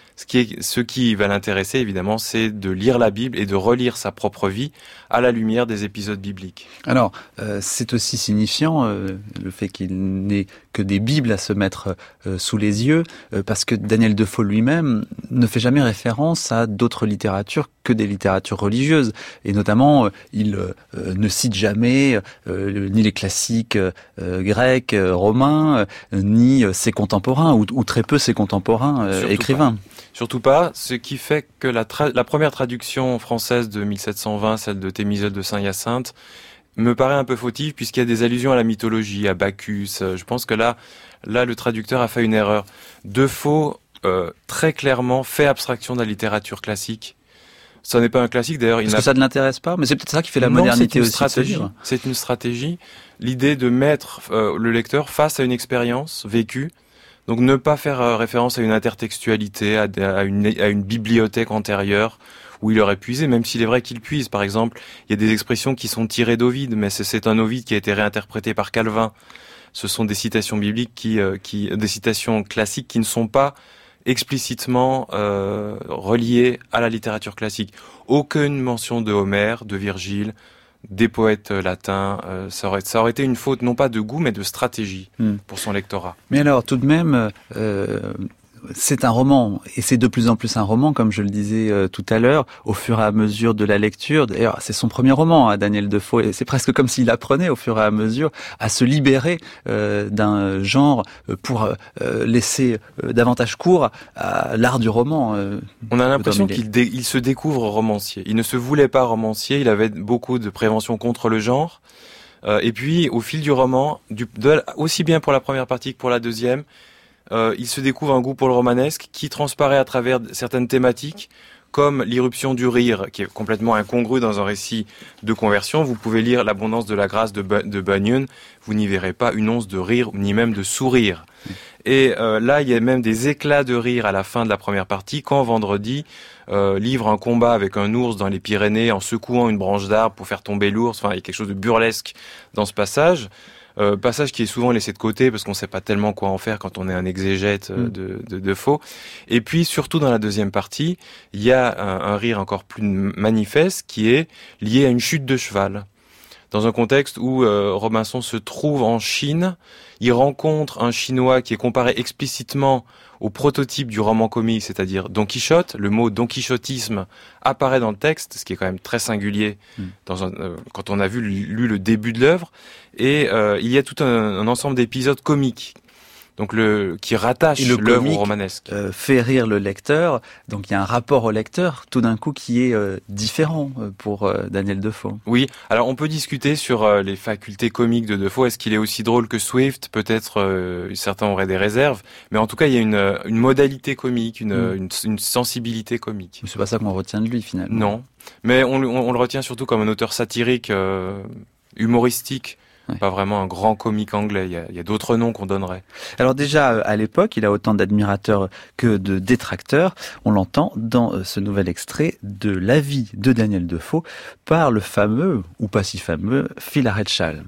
Ce qui va l'intéresser, évidemment, c'est de lire la Bible et de relire sa propre vie à la lumière des épisodes bibliques. Alors, c'est aussi signifiant le fait qu'il n'ait que des Bibles à se mettre sous les yeux, parce que Daniel Defoe lui-même ne fait jamais référence à d'autres littératures que des littératures religieuses. Et notamment, il ne cite jamais ni les classiques grecs, romains, ni ses contemporains, ou très peu ses contemporains écrivains. Surtout pas, ce qui fait que la première traduction française de 1720, celle de Thémiseul de Saint-Hyacinthe, me paraît un peu fautive puisqu'il y a des allusions à la mythologie, à Bacchus. Je pense que là, le traducteur a fait une erreur. Defoe, très clairement, fait abstraction de la littérature classique. Ça n'est pas un classique, d'ailleurs. Est-ce que ça ne l'intéresse pas? Mais c'est peut-être ça qui fait la modernité aussi de ce livre. C'est une stratégie. L'idée de mettre le lecteur face à une expérience vécue. Donc ne pas faire référence à une intertextualité, à une bibliothèque antérieure où il aurait puisé, même s'il est vrai qu'il puise. Par exemple, il y a des expressions qui sont tirées d'Ovide, mais c'est un Ovide qui a été réinterprété par Calvin. Ce sont des citations bibliques des citations classiques qui ne sont pas explicitement reliées à la littérature classique. Aucune mention de Homère, de Virgile, des poètes latins, ça aurait été une faute non pas de goût mais de stratégie pour son lectorat. Mais alors tout de même, c'est un roman, et c'est de plus en plus un roman, comme je le disais tout à l'heure, au fur et à mesure de la lecture. D'ailleurs, c'est son premier roman, hein, Daniel Defoe, et c'est presque comme s'il apprenait au fur et à mesure à se libérer d'un genre pour laisser davantage cours à l'art du roman. On a l'impression qu'il se découvre romancier. Il ne se voulait pas romancier, il avait beaucoup de prévention contre le genre. Et puis, au fil du roman, aussi bien pour la première partie que pour la deuxième, il se découvre un goût pour le romanesque qui transparaît à travers certaines thématiques, comme l'irruption du rire, qui est complètement incongru dans un récit de conversion. Vous pouvez lire L'abondance de la grâce de Bunyan, vous n'y verrez pas une once de rire, ni même de sourire. Et là, il y a même des éclats de rire à la fin de la première partie, quand Vendredi livre un combat avec un ours dans les Pyrénées en secouant une branche d'arbre pour faire tomber l'ours. Enfin, il y a quelque chose de burlesque dans ce passage. Passage qui est souvent laissé de côté parce qu'on ne sait pas tellement quoi en faire quand on est un exégète de Defoe. Et puis, surtout dans la deuxième partie, il y a un rire encore plus manifeste qui est lié à une chute de cheval. Dans un contexte où Robinson se trouve en Chine, il rencontre un Chinois qui est comparé explicitement au prototype du roman comique, c'est-à-dire Don Quichotte. Le mot Don Quichotisme apparaît dans le texte, ce qui est quand même très singulier quand on a lu le début de l'œuvre. Et il y a tout un ensemble d'épisodes comiques. Donc qui rattache l'œuvre au romanesque. Fait rire le lecteur, donc il y a un rapport au lecteur tout d'un coup qui est différent pour Daniel Defoe. Oui, alors on peut discuter sur les facultés comiques de Defoe. Est-ce qu'il est aussi drôle que Swift? Peut-être certains auraient des réserves, mais en tout cas il y a une modalité comique, une sensibilité comique. C'est pas ça qu'on retient de lui finalement. Non, mais on le retient surtout comme un auteur satirique, humoristique. Ouais. Pas vraiment un grand comique anglais, il y a d'autres noms qu'on donnerait. Alors déjà, à l'époque, il a autant d'admirateurs que de détracteurs. On l'entend dans ce nouvel extrait de La vie de Daniel Defoe par le fameux, ou pas si fameux, Philaret-Chasles.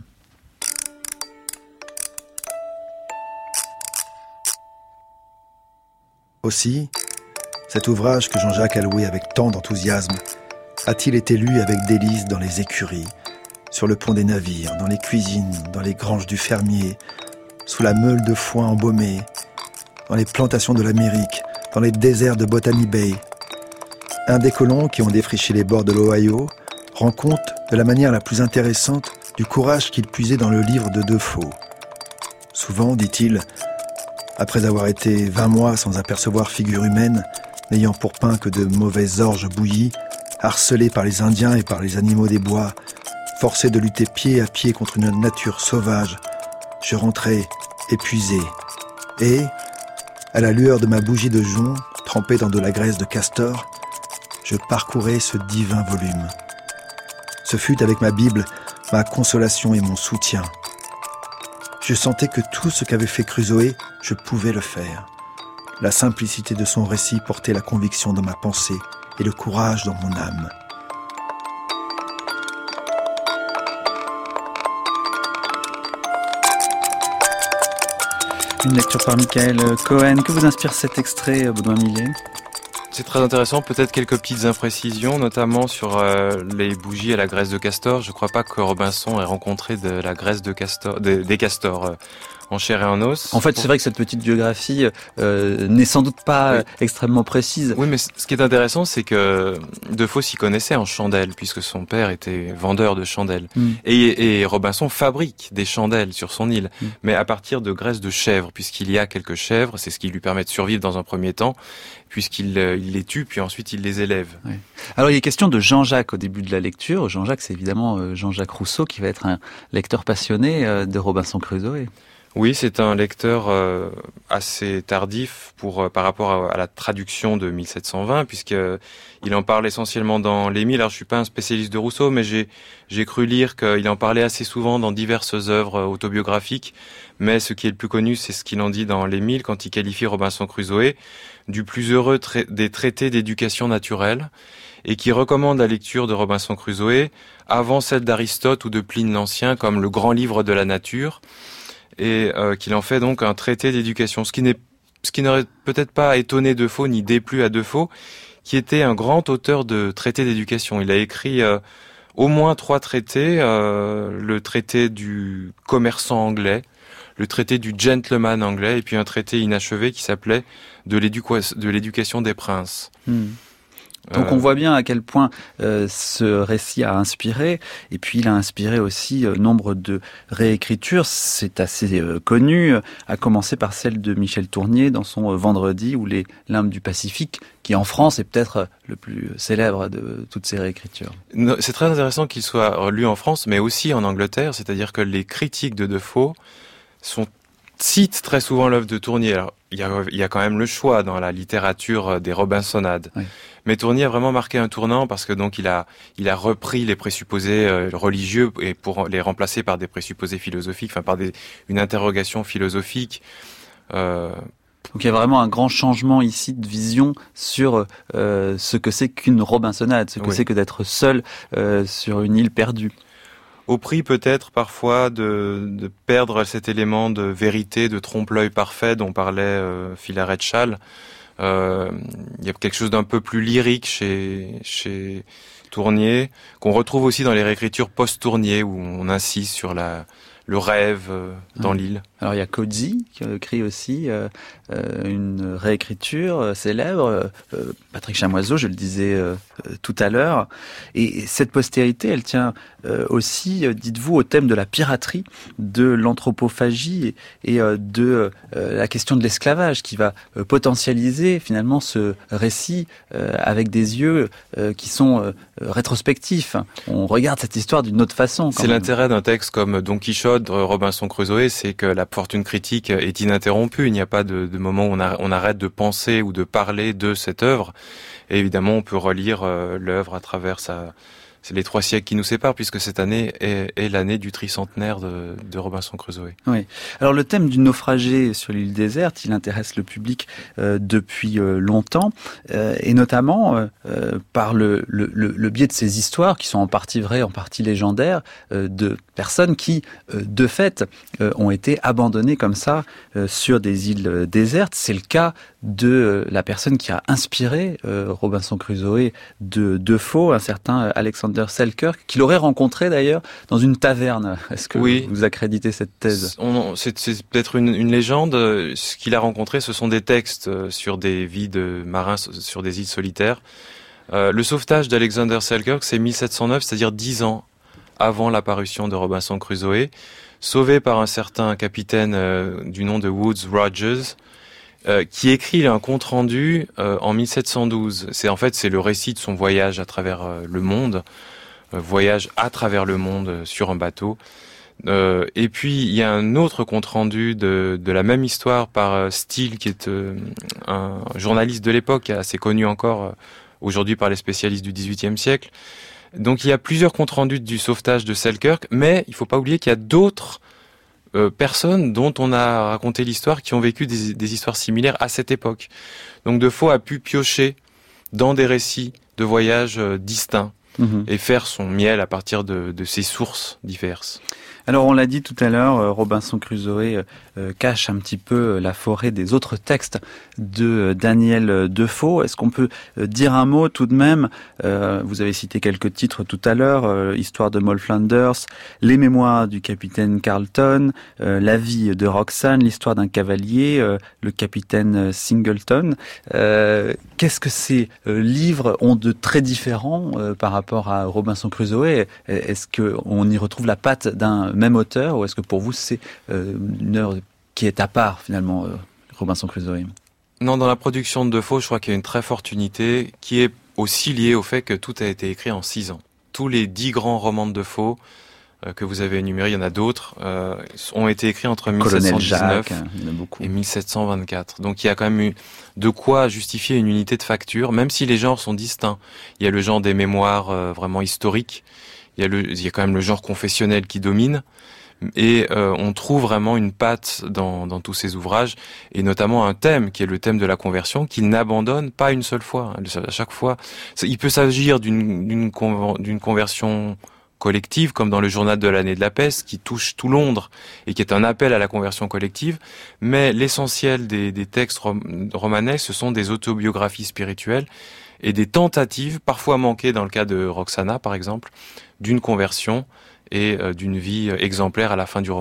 Aussi, cet ouvrage que Jean-Jacques a loué avec tant d'enthousiasme a-t-il été lu avec délice dans les écuries, sur le pont des navires, dans les cuisines, dans les granges du fermier, sous la meule de foin embaumée, dans les plantations de l'Amérique, dans les déserts de Botany Bay. Un des colons qui ont défriché les bords de l'Ohio rend compte de la manière la plus intéressante du courage qu'il puisait dans le livre de Defoe. Souvent, dit-il, après avoir été 20 mois sans apercevoir figure humaine, n'ayant pour pain que de mauvaises orges bouillies, harcelé par les Indiens et par les animaux des bois, forcé de lutter pied à pied contre une nature sauvage, je rentrais épuisé. Et, à la lueur de ma bougie de jonc, trempée dans de la graisse de castor, je parcourais ce divin volume. Ce fut avec ma Bible ma consolation et mon soutien. Je sentais que tout ce qu'avait fait Crusoé, je pouvais le faire. La simplicité de son récit portait la conviction dans ma pensée et le courage dans mon âme. Une lecture par Michael Cohen. Que vous inspire cet extrait, Baudouin Millet ? C'est très intéressant, peut-être quelques petites imprécisions, notamment sur les bougies à la graisse de castor. Je ne crois pas que Robinson ait rencontré de la graisse de castor, des castors en chair et en os. En fait, c'est vrai que cette petite biographie n'est sans doute pas extrêmement précise. Oui, mais ce qui est intéressant, c'est que Defoe s'y connaissait en chandelles, puisque son père était vendeur de chandelles. Et Robinson fabrique des chandelles sur son île, mais à partir de graisse de chèvre, puisqu'il y a quelques chèvres, c'est ce qui lui permet de survivre dans un premier temps, puisqu'il les tue, puis ensuite il les élève. Oui. Alors il est question de Jean-Jacques au début de la lecture. Jean-Jacques, c'est évidemment Jean-Jacques Rousseau, qui va être un lecteur passionné de Robinson Crusoe. Oui, c'est un lecteur assez tardif par rapport à la traduction de 1720, puisqu'il en parle essentiellement dans l'Émile. Alors je suis pas un spécialiste de Rousseau, mais j'ai cru lire qu'il en parlait assez souvent dans diverses œuvres autobiographiques. Mais ce qui est le plus connu, c'est ce qu'il en dit dans l'Émile, quand il qualifie Robinson Crusoe du plus heureux des traités d'éducation naturelle, et qui recommande la lecture de Robinson Crusoe avant celle d'Aristote ou de Pline l'Ancien comme le grand livre de la nature, et qu'il en fait donc un traité d'éducation, ce qui n'aurait peut-être pas étonné Defoe ni déplu à Defoe, qui était un grand auteur de traités d'éducation. Il a écrit au moins 3 traités, le traité du commerçant anglais, le traité du gentleman anglais, et puis un traité inachevé qui s'appelait de l'éducation des princes. Donc on voit bien à quel point ce récit a inspiré, et puis il a inspiré aussi nombre de réécritures, c'est assez connu, à commencer par celle de Michel Tournier dans son Vendredi ou les Limbes du Pacifique, qui en France est peut-être le plus célèbre de toutes ces réécritures. C'est très intéressant qu'il soit lu en France, mais aussi en Angleterre, c'est-à-dire que les critiques de Defoe citent très souvent l'œuvre de Tournier. Alors, il y a quand même le choix dans la littérature des Robinsonades. Oui. Mais Tournier a vraiment marqué un tournant parce que donc il a repris les présupposés religieux et pour les remplacer par des présupposés philosophiques, enfin par une interrogation philosophique. Donc il y a vraiment un grand changement ici de vision sur ce que c'est qu'une Robinsonade, ce que c'est que d'être seul sur une île perdue. Au prix peut-être parfois de perdre cet élément de vérité, de trompe-l'œil parfait dont parlait Philaret-Chasles. Il y a quelque chose d'un peu plus lyrique chez Tournier, qu'on retrouve aussi dans les réécritures post-Tournier, où on insiste sur le rêve dans l'île. Alors il y a Coetzee qui écrit aussi une réécriture célèbre, Patrick Chamoiseau, je le disais tout à l'heure, et cette postérité, elle tient aussi, dites-vous, au thème de la piraterie, de l'anthropophagie et de la question de l'esclavage, qui va potentialiser finalement ce récit avec des yeux qui sont rétrospectifs. On regarde cette histoire d'une autre façon. C'est l'intérêt d'un texte comme Don Quichotte, Robinson Crusoe, c'est que la fortune critique est ininterrompue. Il n'y a pas de moment où on arrête de penser ou de parler de cette œuvre. Et évidemment, on peut relire l'œuvre à travers c'est les 3 siècles qui nous séparent, puisque cette année est l'année du tricentenaire de Robinson Crusoe. Oui. Alors le thème du naufragé sur l'île déserte, il intéresse le public depuis longtemps, et notamment par le biais de ces histoires qui sont en partie vraies, en partie légendaires, de personnes qui, de fait, ont été abandonnées comme ça sur des îles désertes. C'est le cas de la personne qui a inspiré Robinson Crusoe de Defoe, un certain Alexander Selkirk, qu'il aurait rencontré d'ailleurs dans une taverne. Est-ce que vous accréditez cette thèse ? C'est peut-être une légende. Ce qu'il a rencontré, ce sont des textes sur des vies de marins sur des îles solitaires. Le sauvetage d'Alexander Selkirk, c'est 1709, c'est-à-dire 10 ans avant l'apparition de Robinson Crusoe, sauvé par un certain capitaine du nom de Woodes Rogers, qui écrit un compte-rendu en 1712. C'est le récit de son voyage à travers le monde, voyage à travers le monde sur un bateau. Et puis il y a un autre compte-rendu de la même histoire par Steele, qui est un journaliste de l'époque, assez connu encore aujourd'hui par les spécialistes du XVIIIe siècle. Donc il y a plusieurs comptes rendus du sauvetage de Selkirk, mais il ne faut pas oublier qu'il y a d'autres personnes dont on a raconté l'histoire qui ont vécu des histoires similaires à cette époque. Donc Defoe a pu piocher dans des récits de voyages distincts et faire son miel à partir de ces sources diverses. Alors on l'a dit tout à l'heure, Robinson Crusoe cache un petit peu la forêt des autres textes de Daniel Defoe. Est-ce qu'on peut dire un mot tout de même, vous avez cité quelques titres tout à l'heure, Histoire de Moll Flanders, Les Mémoires du capitaine Carleton, La vie de Roxane, L'histoire d'un cavalier, Le capitaine Singleton. Qu'est-ce que ces livres ont de très différent par rapport à Robinson Crusoe ? Est-ce qu'on y retrouve la patte d'un même auteur, ou est-ce que pour vous c'est une œuvre qui est à part finalement, Robinson Crusoe ? Non, dans la production de Defoe, je crois qu'il y a une très forte unité qui est aussi liée au fait que tout a été écrit en 6 ans. Tous les 10 grands romans de Defoe que vous avez énumérés, il y en a d'autres, ont été écrits entre 1719 et 1724. Donc il y a quand même eu de quoi justifier une unité de facture, même si les genres sont distincts. Il y a le genre des mémoires vraiment historiques, il y a quand même le genre confessionnel qui domine, et on trouve vraiment une patte dans tous ces ouvrages, et notamment un thème qui est le thème de la conversion, qu'il n'abandonne pas une seule fois. À chaque fois, il peut s'agir d'une conversion collective, comme dans le journal de l'année de la peste, qui touche tout Londres et qui est un appel à la conversion collective, mais l'essentiel des textes romanesques, ce sont des autobiographies spirituelles et des tentatives, parfois manquées dans le cas de Roxana par exemple, d'une conversion et d'une vie exemplaire à la fin du roman.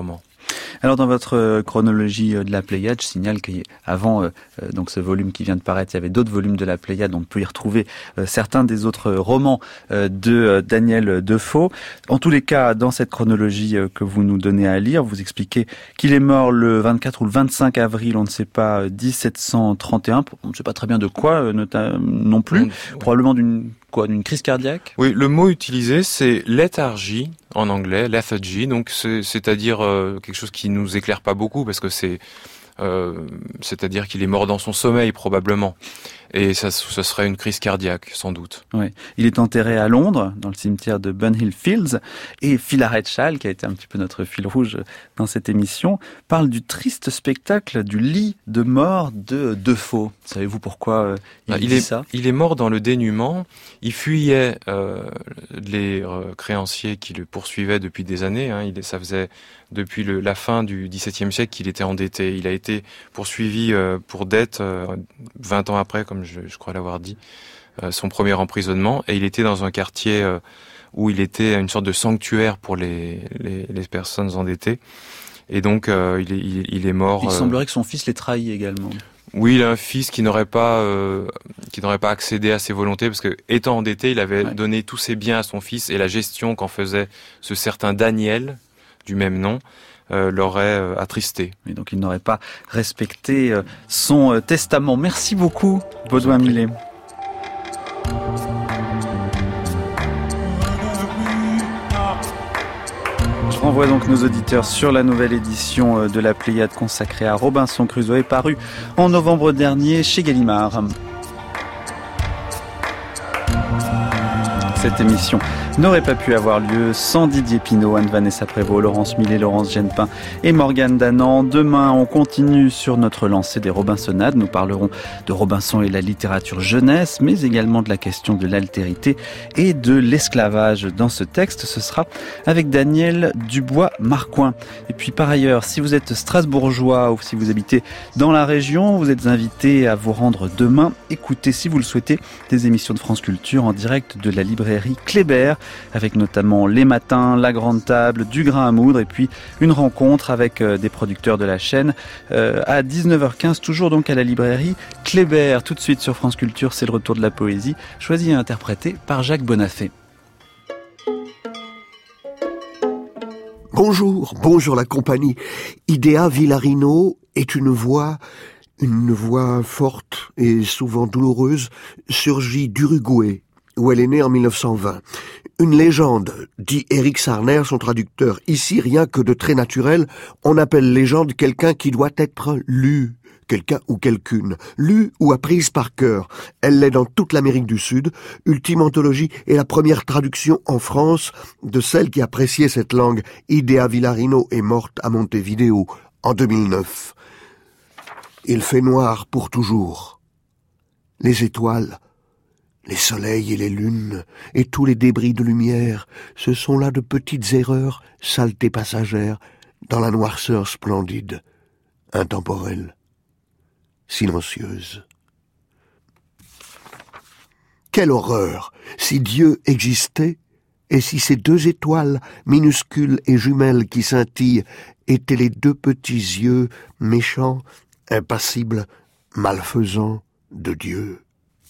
Alors dans votre chronologie de la Pléiade, je signale qu'avant donc ce volume qui vient de paraître, il y avait d'autres volumes de la Pléiade. On peut y retrouver certains des autres romans de Daniel Defoe. En tous les cas, dans cette chronologie que vous nous donnez à lire, vous expliquez qu'il est mort le 24 ou le 25 avril, on ne sait pas, 1731. On ne sait pas très bien de quoi non plus. Probablement d'une crise cardiaque? Oui, le mot utilisé, c'est léthargie, en anglais, lethargy, donc c'est-à-dire quelque chose qui nous éclaire pas beaucoup, parce que c'est-à-dire qu'il est mort dans son sommeil, probablement. Et ça serait une crise cardiaque, sans doute. Oui. Il est enterré à Londres, dans le cimetière de Bunhill Fields. Et Philaret Schall, qui a été un petit peu notre fil rouge dans cette émission, parle du triste spectacle du lit de mort de Defoe. Savez-vous pourquoi il dit ça? Il est mort dans le dénuement. Il fuyait les créanciers qui le poursuivaient depuis des années. Ça faisait depuis la fin du XVIIe siècle qu'il était endetté. Il a été poursuivi pour dette 20 ans après, comme je crois l'avoir dit, son premier emprisonnement, et il était dans un quartier où il était une sorte de sanctuaire pour les personnes endettées, et donc il est mort. Il semblerait que son fils l'ait trahi également. Oui, il a un fils qui n'aurait pas accédé à ses volontés, parce que étant endetté, il avait donné tous ses biens à son fils, et la gestion qu'en faisait ce certain Daniel, du même nom, l'aurait attristé. Et donc il n'aurait pas respecté son testament. Merci beaucoup, Baudouin Millet. Je renvoie donc nos auditeurs sur la nouvelle édition de la Pléiade consacrée à Robinson Crusoe, parue en novembre dernier chez Gallimard. Cette émission n'aurait pas pu avoir lieu sans Didier Pinault, Anne-Vanessa Prévost, Laurence Millet, Laurence Genepin et Morgane Danan. Demain, on continue sur notre lancée des Robinsonades. Nous parlerons de Robinson et la littérature jeunesse, mais également de la question de l'altérité et de l'esclavage. Dans ce texte, ce sera avec Daniel Dubois-Marcoing. Et puis par ailleurs, si vous êtes strasbourgeois ou si vous habitez dans la région, vous êtes invité à vous rendre demain. Écoutez, si vous le souhaitez, des émissions de France Culture en direct de la librairie Kléber, avec notamment Les Matins, La Grande Table, Du Grain à Moudre, et puis une rencontre avec des producteurs de la chaîne à 19h15, toujours donc à la librairie Kléber. Tout de suite sur France Culture, c'est le retour de la poésie, choisi et interprété par Jacques Bonafé. Bonjour la compagnie. Idea Villarino est une voix forte et souvent douloureuse, surgie d'Uruguay, où elle est née en 1920. Une légende, dit Éric Sarner, son traducteur. Ici, rien que de très naturel, on appelle légende quelqu'un qui doit être lu, quelqu'un ou quelqu'une, lu ou apprise par cœur. Elle l'est dans toute l'Amérique du Sud. Ultime Anthologie est la première traduction en France de celle qui appréciait cette langue. Idea Villarino est morte à Montevideo en 2009. Il fait noir pour toujours. Les étoiles, les soleils et les lunes, et tous les débris de lumière, ce sont là de petites erreurs, saletés passagères, dans la noirceur splendide, intemporelle, silencieuse. Quelle horreur! Si Dieu existait, et si ces deux étoiles, minuscules et jumelles qui scintillent, étaient les deux petits yeux méchants, impassibles, malfaisants de Dieu.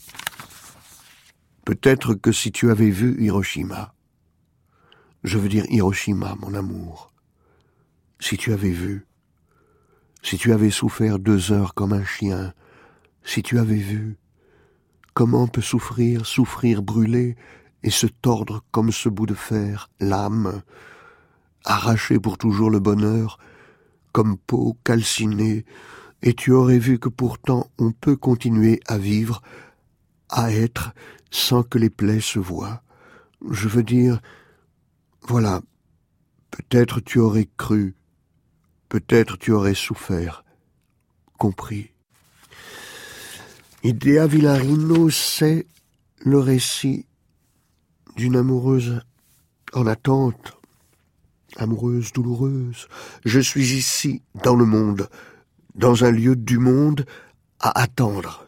Peut-être que si tu avais vu Hiroshima, je veux dire Hiroshima, mon amour, si tu avais vu, si tu avais souffert 2 heures comme un chien, si tu avais vu, comment peut souffrir, brûler et se tordre comme ce bout de fer, l'âme, arracher pour toujours le bonheur, comme peau calcinée, et tu aurais vu que pourtant on peut continuer à vivre, à être, sans que les plaies se voient. Je veux dire, voilà, peut-être tu aurais cru, peut-être tu aurais souffert, compris. Idea Villarino, c'est le récit d'une amoureuse en attente, amoureuse douloureuse. Je suis ici, dans le monde, dans un lieu du monde, à attendre.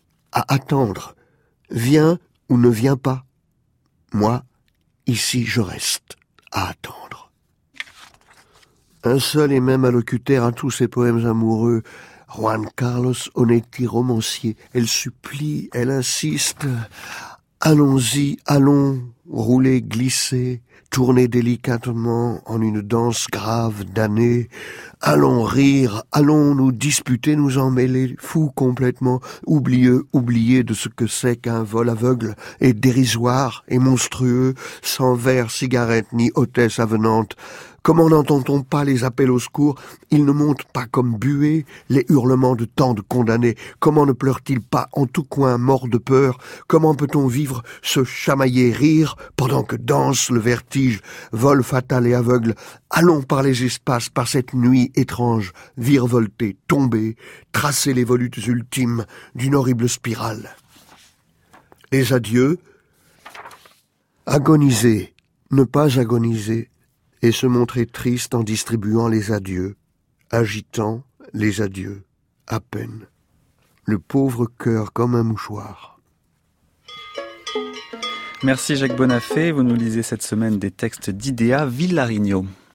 Viens ou ne viens pas. Moi, ici je reste, à attendre. Un seul et même allocuteur à tous ces poèmes amoureux, Juan Carlos Onetti, romancier. Elle supplie, elle insiste. Allons-y, allons, rouler, glisser, tourner délicatement en une danse grave damnée. Allons rire, allons nous disputer, nous emmêler, fous complètement, oubliés de ce que c'est qu'un vol aveugle et dérisoire et monstrueux, sans verre, cigarette ni hôtesse avenante. Comment n'entend-on pas les appels au secours? Ils ne montent pas comme buées les hurlements de tant de condamnés. Comment ne pleurent-ils pas en tout coin, morts de peur? Comment peut-on vivre, se chamailler, rire, pendant que danse le vertige, vol fatal et aveugle? Allons par les espaces, par cette nuit étrange, virevolter, tomber, tracer les volutes ultimes d'une horrible spirale. Les adieux, agoniser, ne pas agoniser, et se montrer triste en distribuant les adieux, agitant les adieux, à peine. Le pauvre cœur comme un mouchoir. Merci Jacques Bonafé, vous nous lisez cette semaine des textes d'Idéa Villarigno.